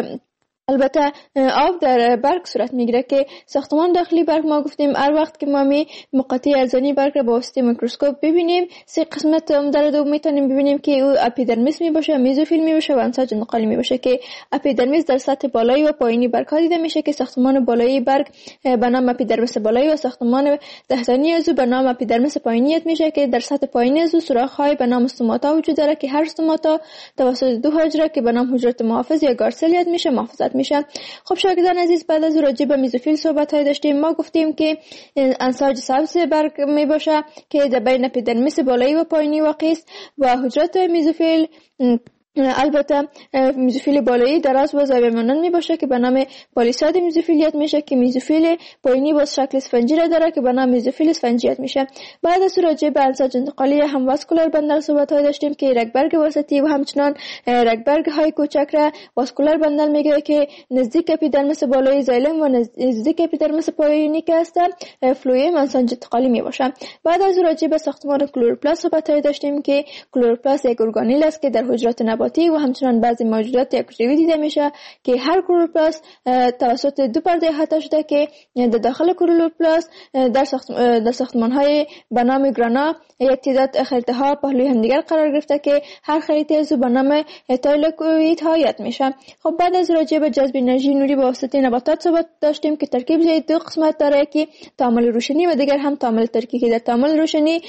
البته آب در برگ صورت میگیره که ساختمان داخلی برگ ما گفتیم هر وقت که ما مقاطع ارزانی برگ را با واسطه میکروسکوپ ببینیم سه قسمت در دو میتونیم ببینیم که او اپیدرمیس میباشه، میزوفیل میباشه و انساج انتقالی میباشه که اپیدرمیس در سطح بالایی و پایینی برگ ها دیده میشه که ساختمان بالایی برگ به نام اپیدرمیس بالایی و ساختمان تحتانی از او به نام اپیدرمیس پایینی میشه که در سطح پایینی از او سوراخ های به نام استوماتا وجود داره که هر استوماتا توسط دو حجره که به نام حجره محافظ یا گارسل یاد میشه محافظت میشه. خب شاگردان عزیز بعد از راجع به میزوفیل صحبت داشتیم. ما گفتیم که انساج سبز برگ می باشه که در بین اپیدرمیس بالایی و پایینی واقع است و حجرات میزوفیل البته میزوفیل بالایی دراز و زاویه مانند می باشه که به نام پالیساد میزوفیلیت میشه که میزوفیل پایینی با شکل اسفنجی را داره که به نام میزوفیل اسفنجیت میشه. بعد از راجع به انساج انتقالی هم واسکولار بندل صحبت داشتیم که رگبرگ وسطی و همچنان رگبرگ های کوچک را واسکولار بندل میگه که نزدیک اپیدرمیس بالایی زایلم و نزدیک اپیدرمیس پایینی که هست فلویم انساج انتقالی می باشه. بعد از راجع به ساختمان کلوروپلاست صحبت داشتیم که کلوروپلاست یک ارگانیل است که در حجرات نباتی و همچنان بعضی موجودات یک حجروی دیده میشه که هر کلوروپلاست توسط دو پرده احاطه شده که در داخل کلوروپلاست در ساختمان‌های به نام گرانا یک تعداد خریطه ها پهلوی همدیگر قرار گرفته که هر خریطه از به نام تایلوکوئید ها یاد میشه. خب بعد از راجع به جذب انرژی نوری با واسطه نباتات صحبت داشتیم که ترکیب زایی دو قسمت داره که تعامل روشنی و دیگر هم تعامل ترکی که در تعامل روشنی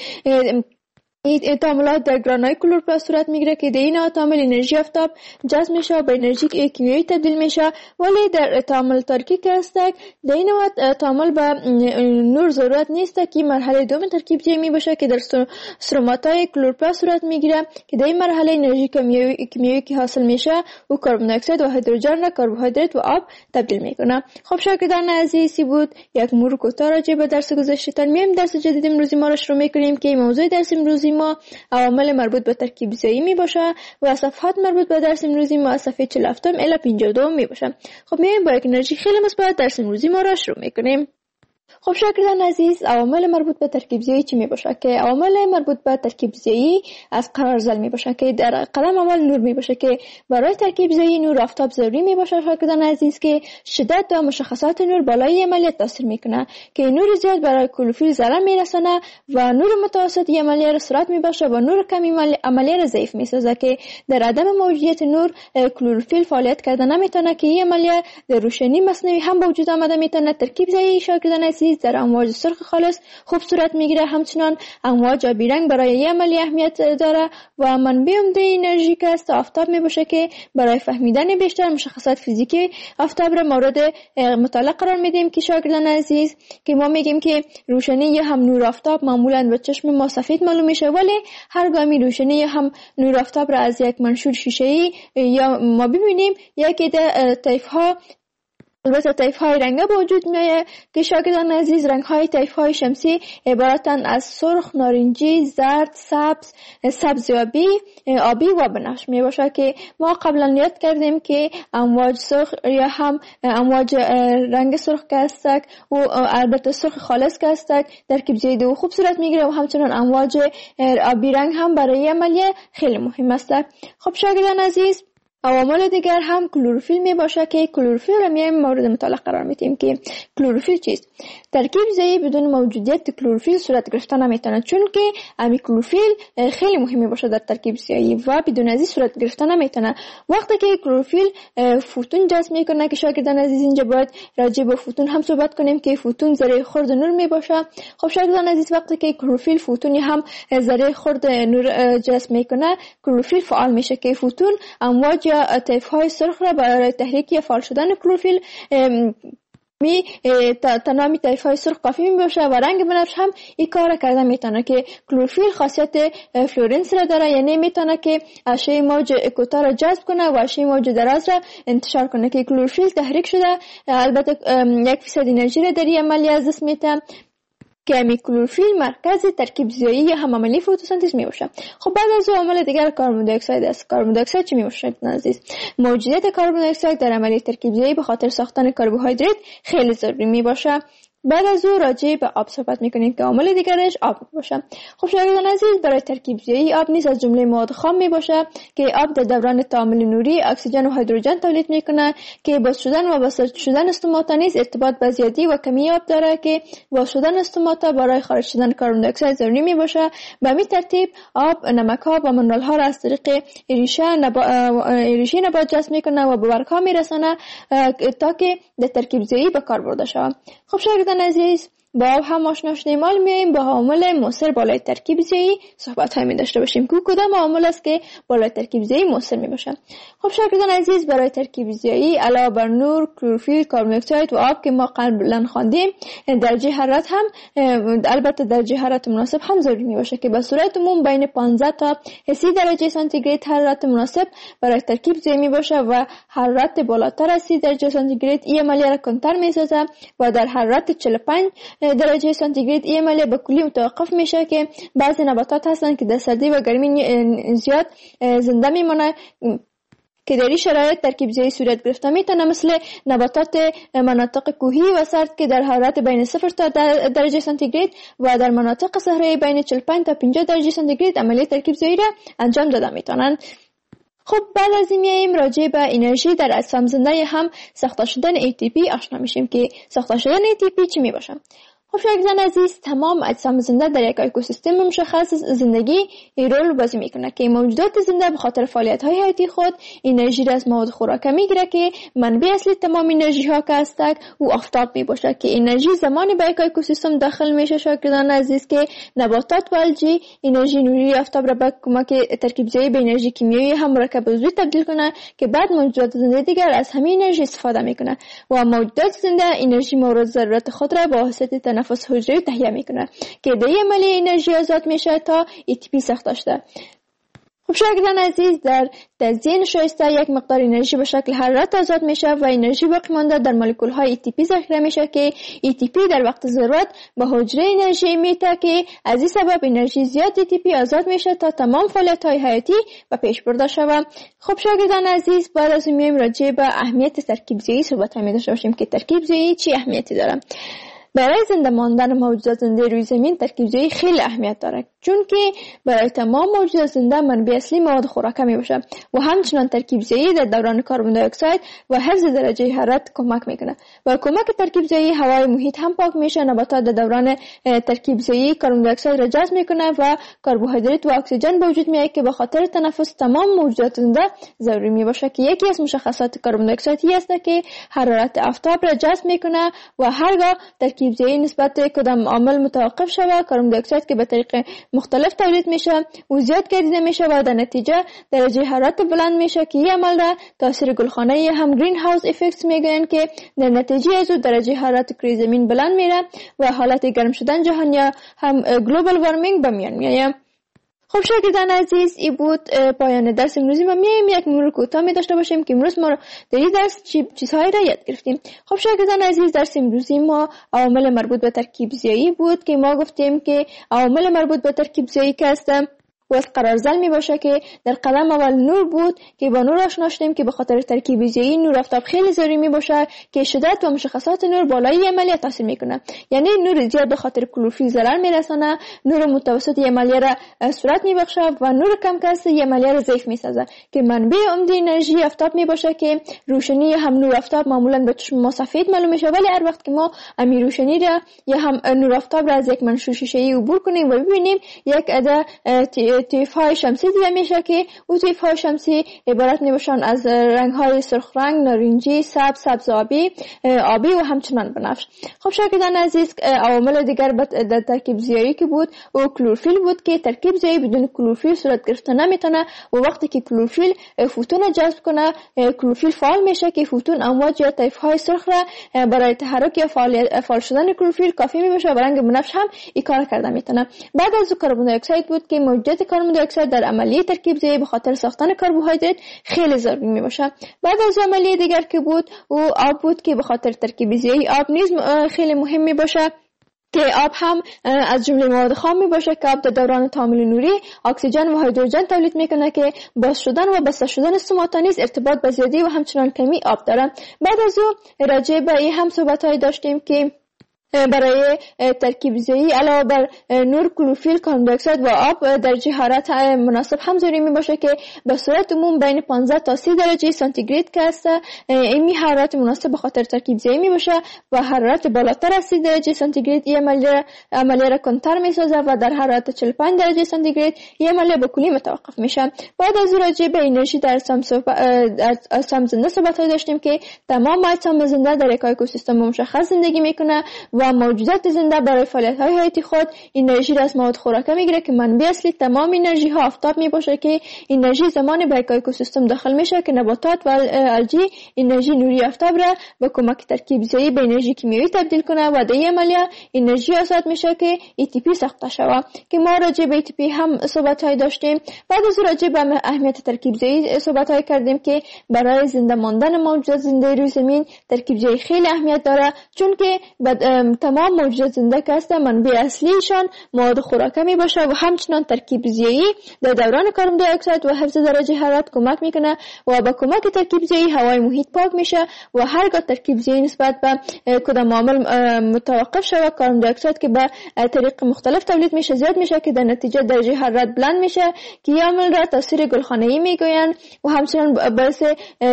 این تعاملات در گرانای کلوروپلاست صورت میگیره که در این تعامل انرژی آفتاب جذب میشه و به انرژی کیمیایی تبدیل میشه. ولی در تعامل ترکی که هست در این وقت تعامل به نور ضرورت نیست که مرحله دوم ترکیب زایی میباشه که در استروماتای کلوروپلاست صورت میگیره که در این مرحله انرژی کیمیایی که حاصل میشه و کربن دی اکساید و هیدروژن را کربوهیدرات و آب تبدیل میکنه. خب شاگردان عزیزی بود یک مرور کوتاه راجع به درس گذشته. میایم درس جدید امروزی ما را شروع میکنیم که موضوع درس امروزی ما عوامل مربوط به ترکیب زایی می باشه و صفحات مربوط به درس امروزی ما از صفحه 47 الی 52 می باشه. خب میایم با یک انرژی خیلی مثبت درس امروزی ما را شروع میکنیم. خب شاگردان عزیز عوامل مربوط به ترکیب زایی چی می باشه؟ که عوامل مربوط به ترکیب زایی از قرار زل می باشه که در قلم اول نور می باشه که برای ترکیب زایی نور آفتاب ضروری می باشه شاگردان عزیز که شدت و مشخصات نور بالای عملیات تاثیر میکنه که نور زیاد برای کلوروفیل ضرر میرسونه و نور متوسط عملیه را سرعت می باشه و نور کم عملیه را ضعیف میسازه که در عدم موجودیت نور کلوروفیل فعالیت کرده نمیتونه که این عملیه در روشنی مصنوعی هم به وجود آمده میتونه. ترکیب زایی شاگردان عزیز در امواج سرخ خالص خوب صورت میگیره. همچنان امواج آبی رنگ برای این عملیه اهمیت داره و منبع عمده انرژی که است آفتاب میباشه که برای فهمیدن بیشتر مشخصات فیزیکی آفتاب را مورد مطالعه قرار میدیم که شاگردان عزیز که ما میگیم که روشنی یا هم نور آفتاب معمولا به چشم ما سفید معلوم میشه ولی هر گامی روشنی یا هم نور آفتاب را از یک منشور شیشه‌ای یا ما ببینیم یک عده طیف ها البته طیف‌های رنگی به وجود می‌آید که شاگردان عزیز رنگ‌های طیف‌های شمسی عبارتند از سرخ، نارنجی، زرد، سبز، سبزیابی، آبی و بنفش میباشد که ما قبلا یاد کردیم که امواج سرخ یا هم امواج رنگ سرخ که هستند و البته سرخ خالص که هستند ترکیب زیادی و خوب صورت میگیره و همچنان امواج آبی رنگ هم برای عملیه خیلی مهم است. خب شاگردان عزیز، عوامل دیگر هم کلروفیل می باشه که کلروفیل را میایم مورد مطالعه قرار میدیم که کلروفیل چیست. ترکیب ضعی بدون موجودیت کلروفیل صورت گرفته نمیتونه، چون که امی کلروفیل خیلی مهمی باشه در ترکیب ضعی و بدون از این صورت گرفته نمیتونه. وقتی که کلروفیل فوتون جذب میکنه که شاگردان عزیز اینجا باید راجع به فوتون هم صحبت کنیم که فوتون ذره خرد نور می باشه. خب شاگردان عزیز، وقتی که کلروفیل فوتونی هم ذره خرد نور جذب میکنه، کلروفیل فعال میشه که فوتون امواج یا طیف‌های سرخ را برای تحریک یا فعال شدن کلروفیل تمامی طیف‌های سرخ کافی میباشه و رنگ بنفش هم این کار کرده میتونه که کلروفیل خاصیت فلورنس را داره، یعنی میتونه که اشعه موج کوتاه را جذب کنه و اشعه موج دراز را انتشار کنه که کلروفیل تحریک شده البته 1% انرژی را در این عملیه از دست میده که امی کلروفیل مرکز ترکیب ضیایی یا هم عملی فتوسنتز می باشه. خب بعد از عامل دیگر کربن دی اکساید است. کربن دی اکساید چی می باشه عزیز؟ موجودیت کربن دی اکساید در عملیه ترکیب ضیایی به خاطر ساختن کربوهیدرات خیلی ضروری می باشه. بعد از او راجع به آب صحبت میکنیم که عامل دیگرش آب باشه. خب شاگردان عزیز، برای ترکیب ضیایی آب نیز از جمله مواد خام می باشه که آب در دوران تعامل نوری اکسیژن و هیدروژن تولید میکنه که باز شدن و بساط شدن استوماتا نیز ارتباط با زیادی و کمی آب داره که باز شدن استوماتا برای خارج شدن کربن دی اکساید ضروری می باشه. به همین ترتیب آب نمک ها و منرال ها را از طریق ریشه نبات جذب میکنه و به برگ ها میرسانه تا که در ترکیب ضیایی به کار برده شود. خب شاگردان عزیز، با آب هم آشنا شدیم، حال میایم با عامل مؤثر بالای ترکیب ضیایی صحبت های می داشته باشیم که کدام عامل است که بالای ترکیب ضیایی مؤثر می باشه. خب شاگردان عزیز، برای ترکیب ضیایی علاوه بر نور، کلروفیل، کربن دی اکساید و آب که ما قبلا خواندیم، درجه حرارت هم البته درجه حرارت مناسب هم ضروری می باشه که به صورت عموم بین 15 تا 30 درجه سانتیگراد حرارت مناسب برای ترکیب ضیایی می باشه و حرارت بالاتر از 30 درجه سانتیگراد این عملیه را کمتر می سازه و در حرارت 45 درجه سانتیگراد این عملیه به کلی متوقف میشه که بعضی نباتات هستن که در سردی و گرمی زیاد زنده میمونه که در این شرایط ترکیب ضیایی صورت گرفته میتونه، مثل نباتات مناطق کوهی و سرد که در حرارت بین 0 تا درجه سانتیگراد و در مناطق صحرایی بین 45 تا 50 درجه سانتیگراد عملیه ترکیب ضیایی را انجام داده میتونن. خب بعد از این میایم راجع به انرژی در اجسام زنده هم ساخته شدن ATP آشنا میشیم که ساخته شدن ATP چی میباشه. خب شاگردان عزیز، تمام اجسام زنده در یک اکوسیستم مشخص زندگی رول بازی میکنه که موجودات زنده به خاطر فعالیت‌های حیاتی خود انرژی را از مواد خوراکه میگیره که منبع اصلی تمام انرژی ها که هستند او آفتاب میباشه که انرژی زمانی به یک اکوسیستم داخل میشه شاگردان عزیز که نباتات و الژی انرژی نوری آفتاب را به کمک ترکیب ضیایی به انرژی کیمیایی هم مرکب عضوی تبدیل کنه که بعد موجودات زنده دیگر از همین انرژی استفاده میکنه و موجودات زنده انرژی مورد ضرورت خود را با واسطه تنفس حجری تهیه میکنه که در این عملیه انرژی آزاد میشه تا ATP ساخته شده. خب شاگردان عزیز، در تزیین شایسته یک مقدار انرژی به شکل حرارت آزاد میشه و انرژی باقی مانده در مولکول های ATP ذخیره میشه که ATP در وقت ضرورت به حجره انرژی میده که از این سبب انرژی زیاد ATP آزاد میشه تا تمام فعالیت های حیاتی به پیش برده شود. خب شاگردان عزیز، بعد از میایم راجع به اهمیت ترکیب ضیایی صحبت می داشته باشیم که ترکیب ضیایی چی اهمیتی داره. برای زنده ماندن موجودات زنده روی زمین ترکیب ضیایی خیلی اهمیت داره، چون که برای تمام موجودات زنده منبع اصلی مواد خوراکه می باشه و همچنان ترکیب ضیایی در دوران کربن دی اکساید و حفظ درجه حرارت کمک میکنه. با کمک ترکیب ضیایی هوای محیط هم پاک میشه. نباتات در دوران ترکیب ضیایی کربن دی اکساید را جذب میکنه و کربوهیدرات و اکسیژن به وجود میاد که به خاطر تنفس تمام موجودات زنده ضروری می باشه که یکی از مشخصات کربن دی اکساید است که حرارت آفتاب را جذب میکنه و هرگاه ترکیب ضیایی نسبت کدام عامل متوقف شود، کربن دی اکساید که به طریق مختلف تولید میشه و زیاد گردیده میشه و در نتیجه درجه حرارت بلند میشه که این عمل را تاثیر گلخانه یا هم گرین هاوس افکت میگن که در نتیجه از درجه حرارت کره زمین بلند میره و حالت گرم شدن جهان یا هم گلوبال وارمینگ به میان میاد. خب شاگردان عزیز، این بود پایان درس امروزی. ما میایم یک مرور کوتاه می داشته باشیم که امروز ما در این درس چیزهایی را یاد گرفتیم. خب شاگردان عزیز، درس امروزی ما عوامل مربوط به ترکیب زیایی بود که ما گفتیم که عوامل مربوط به ترکیب زیایی که هستند و از قرارزل می باشه که در قدم اول نور بود که با نور آشنا شدیم که به خاطر ترکیب زیایی نور آفتاب خیلی ضروری می باشه که شدت و مشخصات نور بالای عملیه تاثیر میکنه. یعنی نور زیاد به خاطر کلروفیل ضرر میرسانه، نور متوسط عملیه را صورت میبخشه و نور کم که است عملیه را ضعیف میسازه که منبع عمده انرژی آفتاب می باشه که روشنی هم نور آفتاب معمولا به چشم ما سفید معلوم میشه، ولی هر وقت که ما امی روشنی را یا هم نور آفتاب را از یک منشور شیشه‌ای عبور کنیم و ببینیم یک عده طیف‌های شمسی دیده میشه که اون طیف‌های شمسی عبارت میباشن از رنگ‌های سرخ رنگ، نارنجی، سبز آبی و همچنان بنفش. خب شاگردان عزیز، عوامل دیگر در ترکیب زیایی که بود او کلروفیل بود که ترکیب زیایی بدون کلروفیل صورت گرفته نمیتونه و وقتی که کلروفیل فوتون جذب کنه کلروفیل فعال میشه که فوتون امواج یا طیف‌های سرخ را برای تحرک یا فعال شدن کلروفیل کافی میباشه و رنگ بنفش هم این کار کرده میتونه. بعد از کربن دی اکساید بود که موجودیت کربن دی اکساید در عملیه ترکیب زیایی به خاطر ساختن کربوهیدرات خیلی ضروری میباشه. بعد از عملیه دیگر که بود او آب بود که به خاطر ترکیب زیایی آب نیز خیلی مهم میباشه که آب هم از جمله مواد خام می باشه که آب در دوران تعامل نوری اکسیژن و هیدروژن تولید میکنه که باز شدن و بسته شدن سوماتا نیز ارتباط به زیادی و همچنان کمی آب داره. بعد از او راجع به این هم صحبت‌های داشتیم که برای ترکیب زیایی علاوه بر نور، کلروفیل، کربن دی اکساید و آب درجه حرارت مناسب هم ضروری می باشه که به صورت عموم بین 15 تا 30 درجه سانتیگراد که است. این حرارت مناسب به خاطر ترکیب زیایی می باشه و حرارت بالاتر از 30 درجه سانتیگراد این عملیه را کنتر می سازه و در حرارت 45 درجه سانتیگراد این عملیه به کلی متوقف میشه. بعد از راجع به انرژی در اجسام زنده صحبت داشتیم که تمام اجسام زنده در یک اکوسیستم مشخص زندگی میکنه و موجودات زنده برای فعالیت‌های حیاتی خود انرژی را از مواد خوراکه میگیره که منبع اصلی تمام انرژی ها آفتاب میباشه که انرژی زمانی به یک اکوسیستم داخل میشه که نباتات و الجی انرژی نوری آفتاب را با کمک ترکیب زیایی به انرژی کیمیایی تبدیل کنه و در این عملیه انرژی آزاد میشه که ATP ساخته شود که ما راجع به ATP هم صحبت‌های داشتیم. بعد از راجع به اهمیت ترکیب زیایی صحبت‌های کردیم که برای زنده ماندن موجودات زنده روی زمین ترکیب زیایی خیلی اهمیت داره، چون که تمام موجودات زنده که هستند منبع اصلیشان مواد خوراکه می باشه و همچنان ترکیب زیایی در دوران کربن دی اکساید و حفظ درجه حرارت کمک میکنه و با کمک ترکیب زیایی هوای محیط پاک میشه و هرگاه ترکیب زیایی نسبت به کدام عامل متوقف شود کربن دی اکساید که به طریق مختلف تولید میشه زیاد میشه که در نتیجه درجه حرارت بلند میشه که این عامل را تاثیر گلخانه‌ای میگویند و همچنان باعث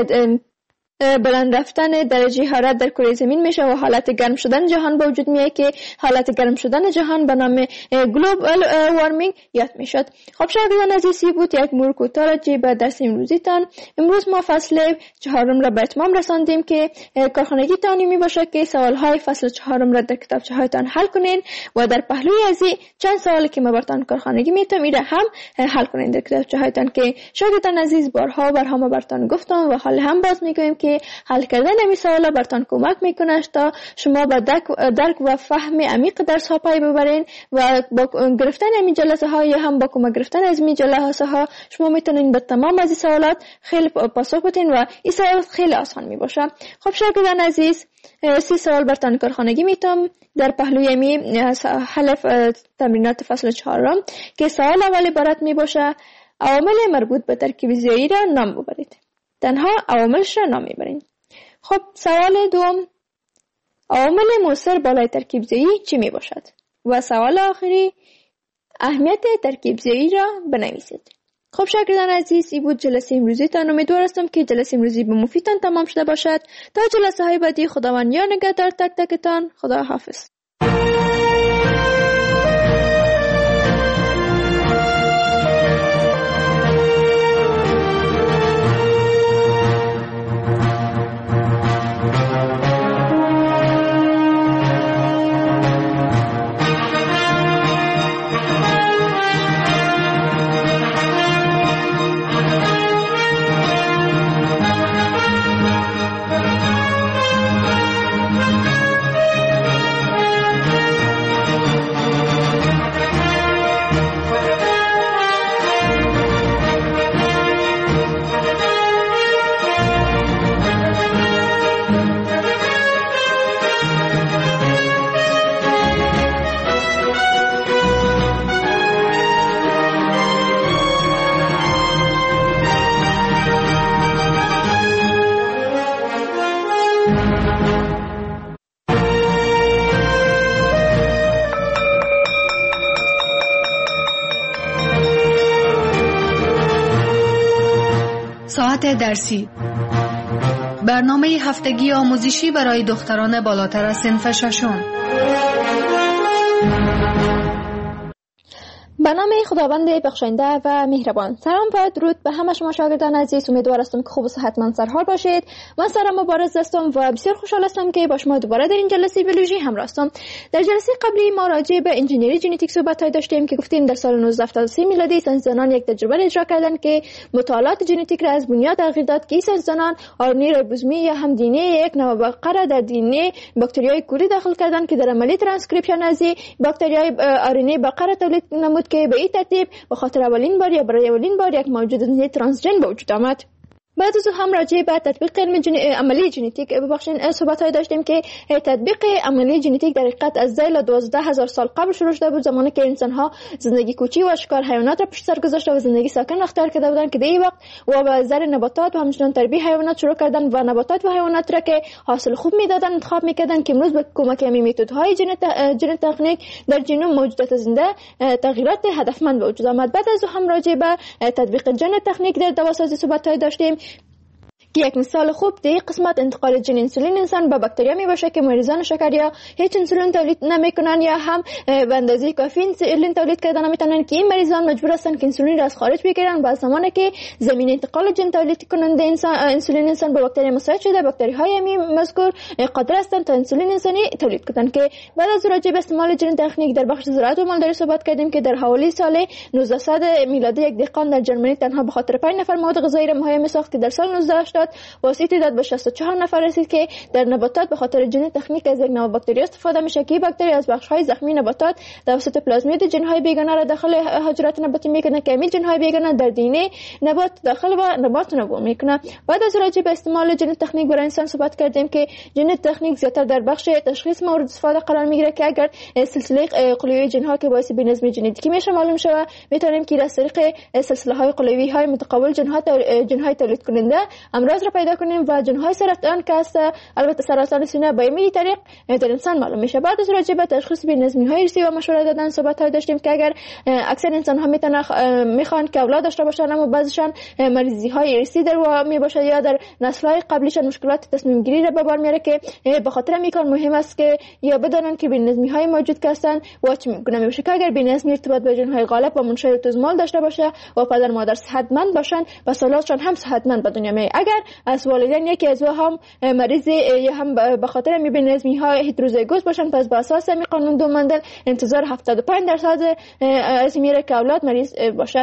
بلند رفتن درجه حرارت در کره زمین میشه و حالت گرم شدن جهان به وجود میاد که حالت گرم شدن جهان به نام گلوبال وارمینگ یاد میشد. خب شاگردان عزیزی بود یک مرور کوتاه راجع به درس امروزیتان. امروز ما فصل 4 را به اتمام رساندیم که کارخانگی تانی می باشه که سوالهای فصل 4 را در کتابچه هایتان حل کنین و در پهلوی از چند سوالی که ما براتون کارخانگی میتونم ایره هم حل کنین در کتابچه هایتان که شاگردان عزیز بارها ما براتون گفتم و حال هم باز میگویم که حل کردن این سوالا براتون کمک میکنه تا شما به درک و فهم عمیق درس ها پی ببرین و با گرفتن این جلسه ها یا هم با کمک گرفتن از این جلسه ها شما میتونین به تمام از این سوالات خیلی پاسخ بدین و این سوالات خیلی آسان میباشه. خب شاگردان عزیز 30 سوال براتون کارخانگی میتونم در پهلوی می حل تمرینات فصل 4 که سوال اول عبارت میباشه عوامل مربوط به ترکیب زیایی را نام ببرید. تنها عواملش را نام میبرین. خب سوال دوم عوامل مؤثر بالای ترکیب زیایی چی می باشد؟ و سوال آخری اهمیت ترکیب زیایی را بنویسید. خب شاگردان عزیز این بود جلسه امروزیتان. امیدوار هستم که جلسه امروزی به مفیدتان تمام شده باشد. تا جلسه های بعدی خداوند یار نگهدار تک تکتان. خدا حافظ. ساعت درسی، برنامه هفتگی آموزشی برای دختران بالاتر از صنف ششم. برنامه خداوند بخشنده و مهربان. سلام و درود به همه شما شاگردان عزیز. امیدوار هستم که خوب و صحتمند سرحال باشید. من سارا مبارز هستم و بسیار خوشحال هستم که با شما دوباره در این جلسه بیولوژی همراه هستم. در جلسه قبلی ما راجع به انجینری ژنتیک صحبت داشتیم که گفتیم در سال 1973 میلادی ساینسدانان یک تجربه اجرا کردند که مطالعات ژنتیک را از بنیاد تغییر داد که ساینسدانان آرنه ریبوزومی یا هم دی ان ای یک نوع بقره در دی ان ای باکتریای کوری داخل کردند که در عملیه ترانسکریپشن از باکتریای آرنه بقره تولید نمود که به این ترتیب به خاطر اولین بار یا برای اولین بار یک موجود ترانسژن به وجود آمد. بعد از هم راجع به تطبیق عملی ژنتیک صحبت‌های داشتیم که تطبیق عملی ژنتیک در حقیقت از ذیل 12000 سال قبل شروع شده بود، زمانی که انسان‌ها زندگی کوچی و شکار حیوانات را پشت سر گذاشته و زندگی ساکن اختیار کرده بودند که در این وقت و به زر نباتات و همچنین تربیت حیوانات شروع کردن و نباتات و حیوانات را که حاصل خوب میدادن انتخاب میکردن که امروز به کمک همین متدهای ژن تکنیک در ژنوم موجودات زنده تغییرات هدفمند به وجود آمد. بعد از هم راجع به تطبیق ژن تکنیک در دواسازی صحبت‌های داشتیم که یک مثال خوب در این قسمت انتقال ژن انسولین انسان به باکتریا می باشه که مریضان شکریا هیچ انسولین تولید نمیکنن یا هم به اندازه کافی انسولین تولید کردن نمیتونن که این مریضان مجبور هستن که انسولین را از خارج بگیرن. بعد زمانی که زمین انتقال ژن تولید کننده انسولین انسان به باکتریا مساعد شده، باکتری های همین مذکور قادر هستند تا انسولین انسانی تولید کنند. که بعد از راجع به استعمال ژن تکنیک در بخش زراعت و مالداری صحبت کردیم که در حوالی سال 1900 میلادی یک دهقان در ژرمنی تنها به خاطر 5 نفر مواد غذایی را مهیا می‌ساخت که در سال 1980 واسطه داد به 64 نفر رسید که در نباتات به خاطر ژن تکنیک از یک نوع باکتری استفاده میشه که باکتری از بخش‌های زخمی نباتات توسط پلازمید ژن‌های بیگانه را داخل حجرات نباتی میکنه که همین ژن‌های بیگانه در دی ان ای نبات داخل و نبات نبو میکنه. بعد از راجع به استعمال ژن تکنیک برای انسان صحبت کردیم که ژن تکنیک زیاتر در بخش تشخیص مورد استفاده قرار میگیره که اگر سلسله قلوی ژن‌ها که باعث بی‌نظمی ژنتیکی میشه معلوم شه، میتونیم که از طریق سلسله‌های قلوی های متقابل ژن‌های تولید کننده امراض را پیدا کنیم و ژن‌های سرطان که است، البته سرطان سینه به این طریق در انسان معلوم میشه. بعد از راجع به تشخیص بی‌نظمی‌های ارثی و مشوره دادن صحبت‌های داشتیم که اگر اکثر انسان‌ها میخوان که اولاد داشته باشن اما بعضیشان مریضی‌های ارثی در میباشه یا در نسل‌های قبلیشان مشکلات تصمیم گیری را به بار میاره که به خاطر همین کار مهم است که یا بدانن که بی‌نظمی‌های موجود که هستن و چه می‌کنه میشه که اگر بی‌نظمی ارتباط با ژن‌های غالب و منشأ توزمال داشته باشه و پدر مادر صحتمند باشن پس اولادشان هم صحتمند به دنیا میاد. اگر از والدین یکی از هم مریض یا هم به خاطر بی‌نظمی‌های هتروزیگوس باشن پس با اساس همین قانون دو مندل انتظار 75% از میره که اولاد مریض باشه.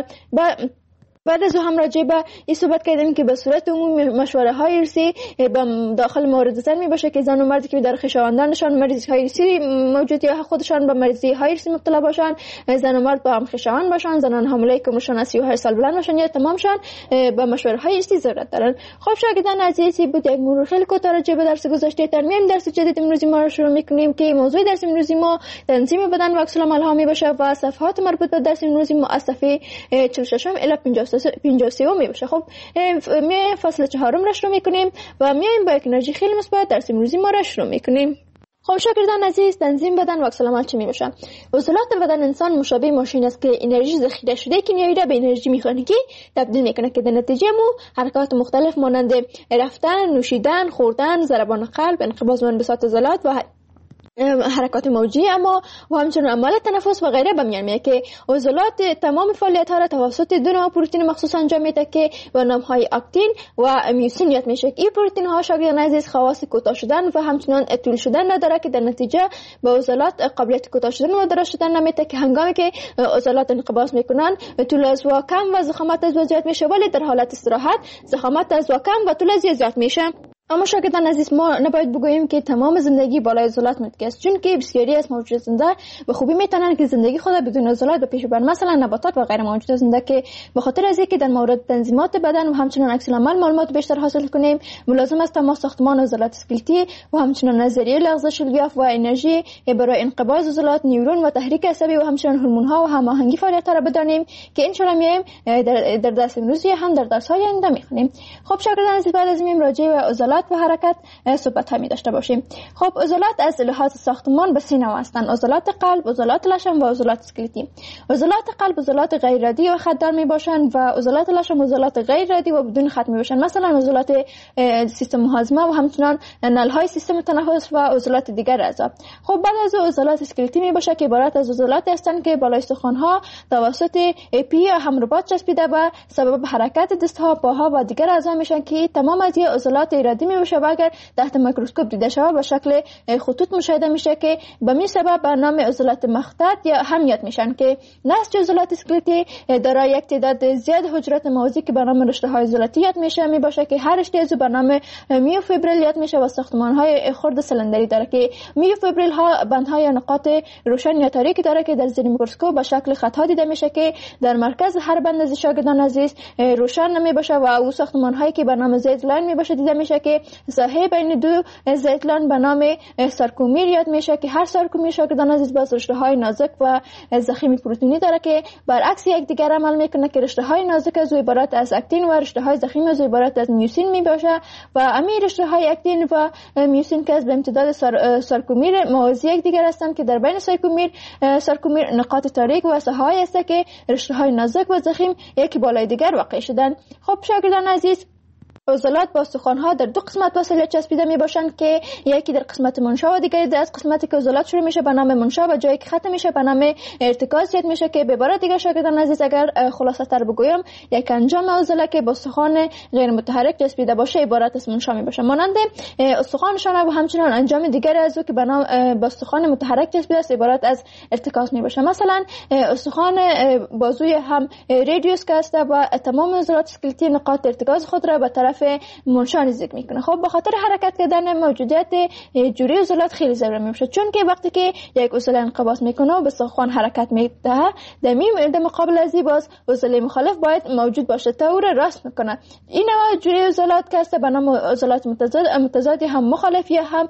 بعد از هم راجع به این صحبت کردیم که به صورت عمومی مشوره های ارثی داخل مورد زن می باشه که زن و مردی که در خویشاوندانشان مریضی های ارثی موجود یا خودشان به مریضی های ارثی مبتلا باشن، زن و مرد با هم خویشاوند باشن، زنان حامله که عمرشان از 38 سال بلند باشن یا تمامشان به مشوره های ارثی ضرورت دارن. خب شاگردان عزیزی بود یک مرور خیلی کوتاه راجع به درس گذشته. در میان درس جدید امروزی ما رو شروع می‌کنیم که موضوع درس امروزی ما تنظیم بدن و عکس العمل ها می باشه و صفحات مربوط به درس امروزی ما از صفحه 46 الی 53 می باشه. خب می فصل 4 را شروع میکنیم و میایم با یک انرژی خیلی مثبت درس امروزی ما را شروع میکنیم. خب شاگردان عزیز، تنظیم بدن و عکس العمل چه می باشه؟ عضلات بدن انسان مشابه ماشین است که انرژی ذخیره شده کنیایی را به انرژی مکانیکی تبدیل میکنه که در نتیجه حرکات مختلف مانند رفتن، نوشیدن، خوردن، ضربان قلب، انقباض و انبساط عضلات و حرکات موجی اما و همچنین اعمال تنفس و غیره به میان میاد که عضلات تمام فعالیت ها را توسط دو نوع پروتئین مخصوص انجام میده که به نام های اکتین و میوسین یاد میشه. این پروتئین ها شاگردان عزیز خواص کوتاه شدن و همچنین طول شدن نداره که در نتیجه به عضلات قابلیت کوتاه شدن و دراز شدن نمیده که هنگامی که عضلات انقباض میکنن طول از و کم و ضخامت از زیاد میشه، ولی در حالت استراحت ضخامت از و کم و طول از زیاد میشه. اما شاگردان عزیز ما نباید بگوییم که تمام زندگی بالای عضلات متکی است، چون که بسیاری از موجودات زنده به خوبی میتونن که زندگی خود بدون عضلات به پیش ببرن، مثلا نباتات و غیر موجودات زنده که به خاطر از اینکه در مورد تنظیمات بدن و همچنین عکس العمل معلومات بیشتر حاصل کنیم ملازم است ما ساختمان عضلات اسکلتی و همچنین نظریه لغزش الیاف و انرژی برای انقباض عضلات، نیورون و تحریک عصبی و همچنین هورمون ها و هماهنگی فعالیت را بدانیم که ان شاء الله میایم در درس امروزی هم در درس های آینده میخونیم. خب شاگردان عزیز بعد از این راجع به عضلات عضلات و حرکت صحبت همی داشته باشیم. خب عضلات از لحاظ ساختمان به 3 نوع هستند: عضلات قلب، عضلات لشم و عضلات اسکلتی. عضلات قلب عضلات غیر رادی و خطدار می باشند و عضلات لشم عضلات غیر رادی و بدون خط می باشند، مثلا عضلات سیستم هاضمه و همچنان نلهای سیستم تنفس و عضلات دیگر اعضا. خب بعد از عضلات اسکلتی می باشه که عبارت از عضلات هستند که بالای استخوان‌ها توسط پی یا همرباط چسبیده و سبب حرکت دستها، پاها و دیگر اعضا میشن که تمام از این عضلات ارادی می باشه و اگر تحت میکروسکوپ دیده شود به شکل خطوط مشاهده میشه که به می سبب به نام عضلات مخطط یا همیت میشن که نسج عضلات اسکلتی دارای یک تعداد زیاد حجرات موازی که به نام رشته‌های عضلاتی یاد میشه می باشه که هر رشته از به نام میوفیبریل یاد میشه و ساختمان‌های خرد سلندری داره که میوفیبریل ها بندهای نقاط روشن یا تاریک داره که در زیر میکروسکوپ به شکل خط‌ها دیده میشه که در مرکز هر بند از شاگردان عزیز روشن نمی باشه و او ساختمان‌هایی که به نام زیت لاین می باشه دیده میشه که ساحه بین دو زیت لاین به نام سارکومیر یاد میشه که هر سارکومیر شاگردان عزیز با رشته‌های نازک و ضخیم پروتئینی داره که برعکس یکدیگر عمل میکنه که رشته‌های نازک از عبارت از اکتین و رشته‌های ضخیم از عبارت از میوسین می باشه و همین رشته‌های اکتین و میوسین که از به امتداد سارکومیر موازی یکدیگر هستند که در بین سارکومیر نقاط تاریک و ساحه‌هایی است که رشته‌های نازک و ضخیم یکی بالای دیگر واقع شدن. خب شاگردان عزیز، عضلات با استخوان‌ها در 2 قسمت وصل چسبیده می باشند که یکی در قسمت منشا و دیگری در قسمتی که عضلات شروع میشه به نام منشا و جایی که ختم میشه به نام ارتکاز یاد میشه که به عبارت دیگه شاگردان عزیز اگر خلاصه تر بگویم یک انجام عضله که با استخوان غیر متحرک چسبیده باشه عبارت از منشا می باشه، مانند استخوان شانه و همچنان انجام دیگری از که به نام با استخوان متحرک چسبیده است عبارت از ارتکاز می باشه. مثلا استخوان بازوی هم رادیوس که است و تمام عضلات اسکلتی نقاط ارتکاز خود را به طرف منشا نزدیک میکنه. خب به خاطر حرکت کردن موجودیت جوری عضلات خیلی ضروری میشه، چون که وقتی که یک عضله انقباض میکنه و به استخوان حرکت میده در مقابل از باز عضله مخالف باید موجود باشه تا او را راست میکنه. این نوع جوری عضلات که است به نام عضلات متضادی هم مخالف یا هم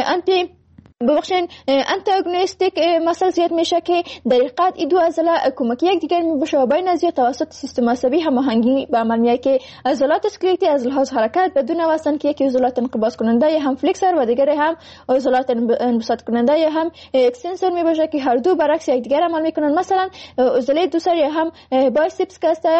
انتاگونیستیک مثل زیاد میشه که در حقیقت این دو عضله کمکی یکدیگر میباشه و بین از توسط سیستم عصبی هماهنگی به عمل میاد که عضلات اسکلتی از لحاظ حرکت بدون واسن که یکی عضلات انقباض کننده یا هم فلکسور و دیگری هم عضلات انبساط کننده یا هم اکستنسور میباشه که هر دو برعکس یکدیگر عمل میکنن. مثلا عضله دوسر یا هم بایسپس که است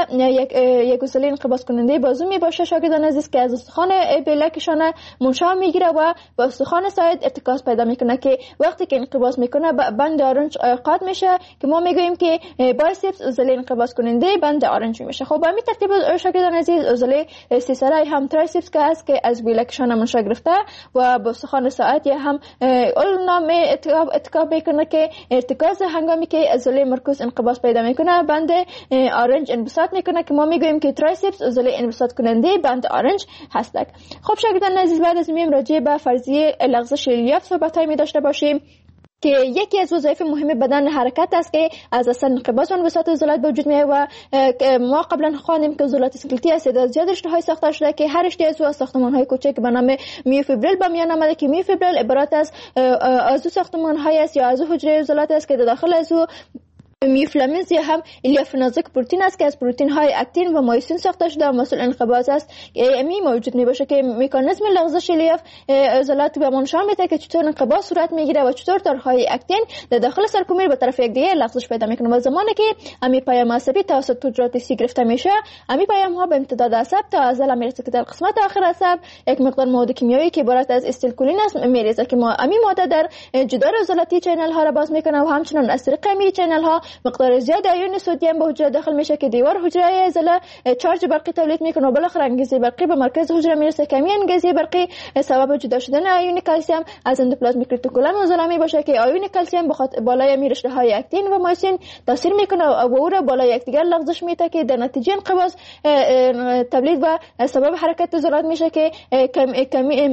یک عضله انقباض کننده بازو میباشه شاگردان عزیز که از استخوان بلکشان منشا میگیره و با استخوان ساعد ارتکاز پیدا میکنه که وقتی که انقباض میکنه بند آرنج قاط میشه که ما میگوییم که بایسپس عضله انقباض کننده بند آرنج میشه. خب به همین ترتیب شاگردان عزیز عضله سیسرای هم ترایسپس که است که از بلکشان منشا گرفته و با استخوان ساعد یا هم اولنام اتکاب میکنه که ارتکاز هنگامی که عضله مرکوز انقباض پیدا میکنه بند آرنج انبساط میکنه که ما میگوییم که ترایسپس عضله انبساط کننده بند آرنج هستک. خب شاگردان عزیز بعد از میم راجع به فرضیه لغزش ریلیاف صحبت‌هایی می داشته باشیم که یکی از وظایف مهم بدن حرکت است که از اصل انقباض و انبساط عضلات به وجود میاد و ما قبلا خواندیم که عضلات اسکلتی از تعداد زیاد رشته‌های ساخته شده که هر رشته از ساختمان‌های کوچک به نام میوفیبریل به میان آمده که میوفیبریل عبارت از عضو ساختمان‌های است یا عضو حجره عضلات است که در داخل از میوفلامینز یا هم الیاف نازک پروتئین است که از پروتئین های اکتین و مایوسین ساخته شده و مسئول انقباض است. امی موجود میباشه که مکانیزم لغزش الیاف عضلات به ما نشان میده که چطور انقباض صورت میگیره و چطور تارهای اکتین در داخل سرکومیر به طرف یکدیگر لغزش پیدا میکنه و زمانی که امی پیام عصبی توسط حجرات سی گرفته میشه امی پیام ها به امتداد عصب تا عضله میرسه که در قسمت آخر عصب یک مقدار مواد کیمیایی که عبارت از استیلکولین است میریزه که ما امی ماده در جدار عضلاتی چینل ها را باز میکنه و همچنین از طریق امی چینل ها مقدار زیاد آیون سدیم به حجره داخل میشه که دیوار حجره عضله چارج برقی تولید میکنه و بالاخره انگیزه برقی به مرکز حجره میرسه که همین انگیزه برقی سبب جدا شدن آیون کلسیم از اندوپلازمیک رتیکولوم عضله میباشه که آیون کلسیم بالای رشته های اکتین و مایوسین تاثیر میکنه و او را بالای یکدیگر لغزش میده که در نتیجه انقباض تولید و سبب حرکت عضلات میشه که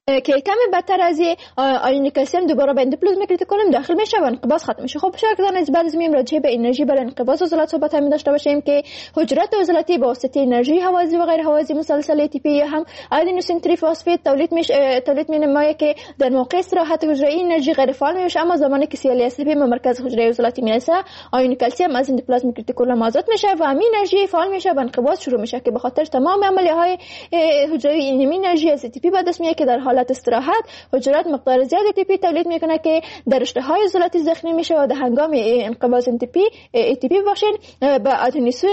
که کمی بدتر از آیون کلسیم دوباره به اندوپلازمیک رتیکولوم داخل میشه و انقباض ختم میشه. خب شاگردان از بعد از میم راجع به انرژی برای انقباض عضلات صحبت هم داشته باشیم که حجرات عضلاتی با واسطه انرژی هوازی و غیر هوازی مسلسل ATP یا هم آدنوسین تریفاسفید تولید می‌نماید که در موقع استراحت حجره انرژی غیر فعال میشه، اما زمانی که CLSP به مرکز حجره عضلاتی میرسه آیون کلسیم از اندوپلازمیک رتیکولوم آزاد میشه و همین انرژی فعال میشه و انقباض شروع میشه که به خاطر تمام عملیه‌های حجروی این انرژی از ATP به دست میاد که در حالت استراحت حجرات مقدار زیاد ATP تولید میکنه که در رشته‌های عضلاتی زخمی میشه و در هنگام انقباض ATP باشین به آدنوسین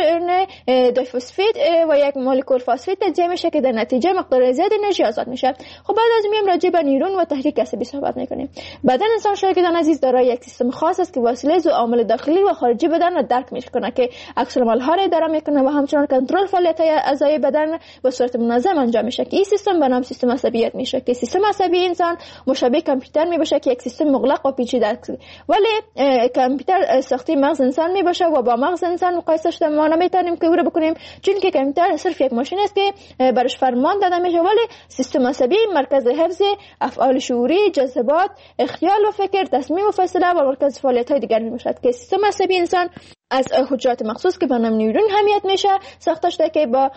دیفسفید و یک مولکول فاسفید تجزیه میشه که در نتیجه مقدار زیاد انرژی آزاد میشه. خب بعد از میم راجع به نیورون و تحریک عصبی صحبت میکنیم. بدن انسان شاگردان عزیز دارای یک سیستم خاص است که وسیله ذو عامل داخلی و خارجی بدن را درک میکنه که عکس العمل‌ها را اداره میکنه و همچنین کنترل فعالیت‌های اعضای بدن به صورت منظم انجام میشه که این سیستم به نام سیستم عصبیت میشه که سیستم عصبی انسان مشابه کامپیوتر میباشه که یک سیستم مغلق و پیچیده است، ولی کامپیوتر ساخته مغز انسان میباشه و با مغز انسان مقایسه شده ما نمیتونیم که او رو بکنیم، چون که کامپیوتر صرف یک ماشین است که برش فرمان داده میشه، ولی سیستم عصبی مرکز حفظ افعال شعوری، جذبات، خیال و فکر، تصمیم و فیصله و مرکز فعالیت‌های دیگر میباشد که سیستم عصبی انسان از حجرات مخصوص که به نام نیورون حمیت میشه ساخته شده که با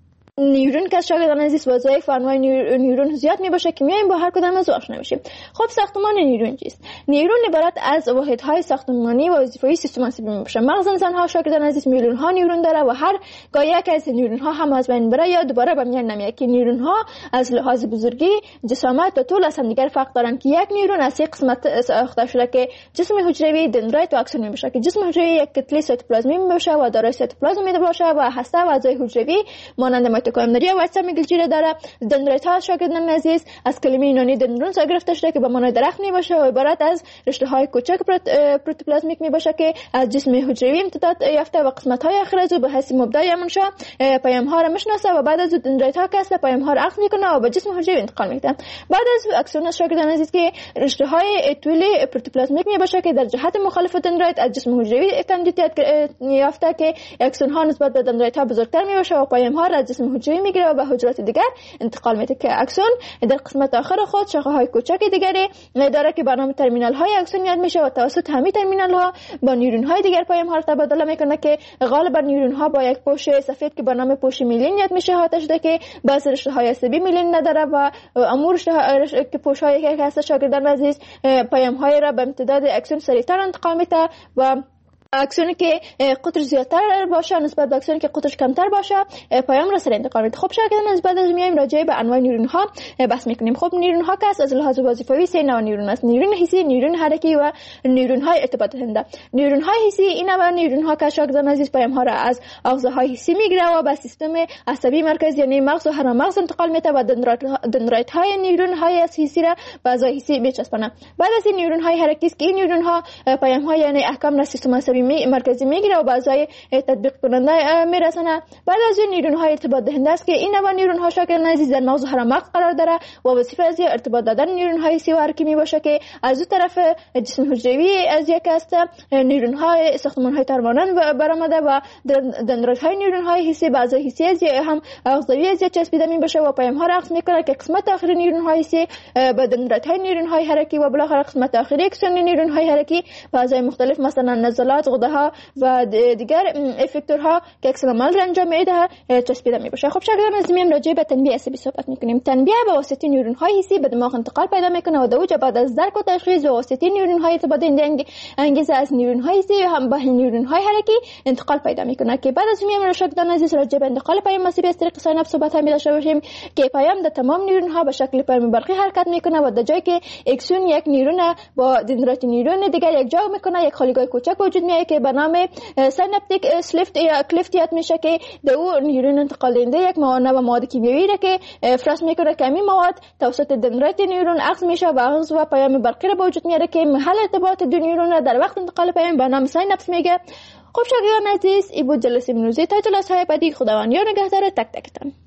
نیورون که شاگردان عزیز وظایف و انواع نیورون زیاد میباشه که میایم با هر کدام از آشنا میشیم. خب ساختمان نیورون چیست؟ نیورون عبارت از واحدهای ساختمانی و وظیفه‌ای سیستم عصبی میباشه. مغز انسان ها شاگردان عزیز میلیون ها نیورون داره و هر گاه یک از نیورون ها هم از بین بره یا دوباره به میان نمیاد که نیورون ها از لحاظ بزرگی، جسامت و طول از هم دیگر فرق دارن که یک نیورون از یک قسمت ساخته شده که جسم حجروی، دندرایت و اکسون میباشه که جسم حجروی یک کتله سایتوپلازمی میباشه و دارای سایتوپلازم میباشه و هسته و اعضای حجروی مانند میتوکندری و اجسام گلجیره داره. دندرایت ها شاگردان عزیز از کلمه یونانی دندرون گرفته شده که به معنای درخت میباشه و عبارت از رشته های کوچک پروتوپلازمیک میباشه که از جسم حجروی امتداد یافته و قسمت های آخر از او به حیث مبدأ منشأ پیام ها را میشناسه و بعد از دندرایت ها که پیام ها را اخذ میکنه و به جسم حجروی انتقال میده. بعد از اکسون شاگردان عزیز که رشته های طولی پروتوپلازمیک میباشه که در جهت مخالف دندرایت از جسم حجروی تمدید یافته که اکسون ها نسبت به دندرایت ها بزرگتر میباشه و پیام ها را از جسم حجروی میگیره و به حجرات دیگر انتقال میده که اکسون در قسمت آخر خود شاخه های کوچک دیگری داره که به نام ترمینال های اکسون یاد میشه و توسط همین ترمینال ها با نیورون های دیگر پیام ها را تبادله میکنه که غالبا نیورون ها با یک پوش سفید که به نام پوش میلین یاد میشه هاته شده که بعضی رشته های عصبی میلین نداره و امور که پوش های که هست شاگردان عزیز پیام های را به امتداد اکسون سریعتر انتقال میده و اکسونی که قطر زیادتر باشه نسبت به اکسونی که قطرش کمتر باشه پیام را سریع انتقال میده. خب شاگردان از بعد از میایم راجع به انواع نیورون ها بحث میکنیم. خب نیورون ها که از لحاظ وظیفوی سه نوع نیورون است: نیورون حسی، نیورون حرکی و نیورون های ارتباط دهنده. نیورون های حسی این نوع نیورون ها که شاگردان عزیز پیام ها را از آغاز های حسی میگیره و به سیستم عصبی مرکزی یعنی مغز و هرمغز انتقال میده و دندرایت های نیورون های حسی را به اعضای حسی میچسبونه. بعد از این نیورون های حرکی است که این نیورون ها پیام ها یعنی احکام را سیستم عصبی مرکزی میگیره و به اعضای تطبیق کننده میرسونه. بعد از این نیورون های ارتباط دهنده است که این نوع نیورون ها شاگردان عزیز در مغز و هرمغز قرار داره و وظیفه از ارتباط دادن نیورون های حسی و حرکی میباشه که از دو طرف جسم حجروی از یک است نیورون های ساختمان های ترمانند برآمده و دندرایت های نیورون های حسی به اعضای حسی از هم اعضایی از چسبیده میباشه و پیام ها را اخذ میکنه که قسمت آخری نیورون های حسی به دندرایت های نیورون های حرکی و بالاخره قسمت آخری اکسون نیورون های حرکی به اعضای مختلف مثلا نزلات، غده ها و دیگر افکتورها که عکس العمل را انجام میده چسبیده میباشه. خب شاگردان از میم راجع به تنبیه عصبی صحبت میکنیم. تنبیه به واسطه نیورون های حسی به دماغ انتقال پیدا میکنه و دوجه بعد از درک و تشخیص به واسطه نیورون های ارتباط انگیزه از نیورون های حسی و هم به نیورون های حرکی انتقال پیدا میکنه که بعد از میم شاگردان عزیز راجع به انتقال پیام عصبی از طریق سایناپس صحبت هم داشته باشیم که پیام در تمام نیورون ها به شکل پیام برقی حرکت میکنه و در جایی که اکسون یک نیورون با دندرایت نیورون دیگر یک جا میکنه یک خالیگاه کوچک وجود میاد که به نام سیناپتیک سلیفت یا کلیفت یاد میشه که در او نیورون انتقال دهنده یک مواد کیمیایی را که افراز میکنه که این مواد توسط دندرایت نیورون اخذ میشه و اخذ و پیام برقی را به وجود میاره که محل ارتباط دو نیورون را در وقت انتقال پیام به نام سیناپس میگه. خب شاگردان عزیز این بود جلسه امروزی تا جلسه های بعدی. خداوند یار نگهدار تک تکتان.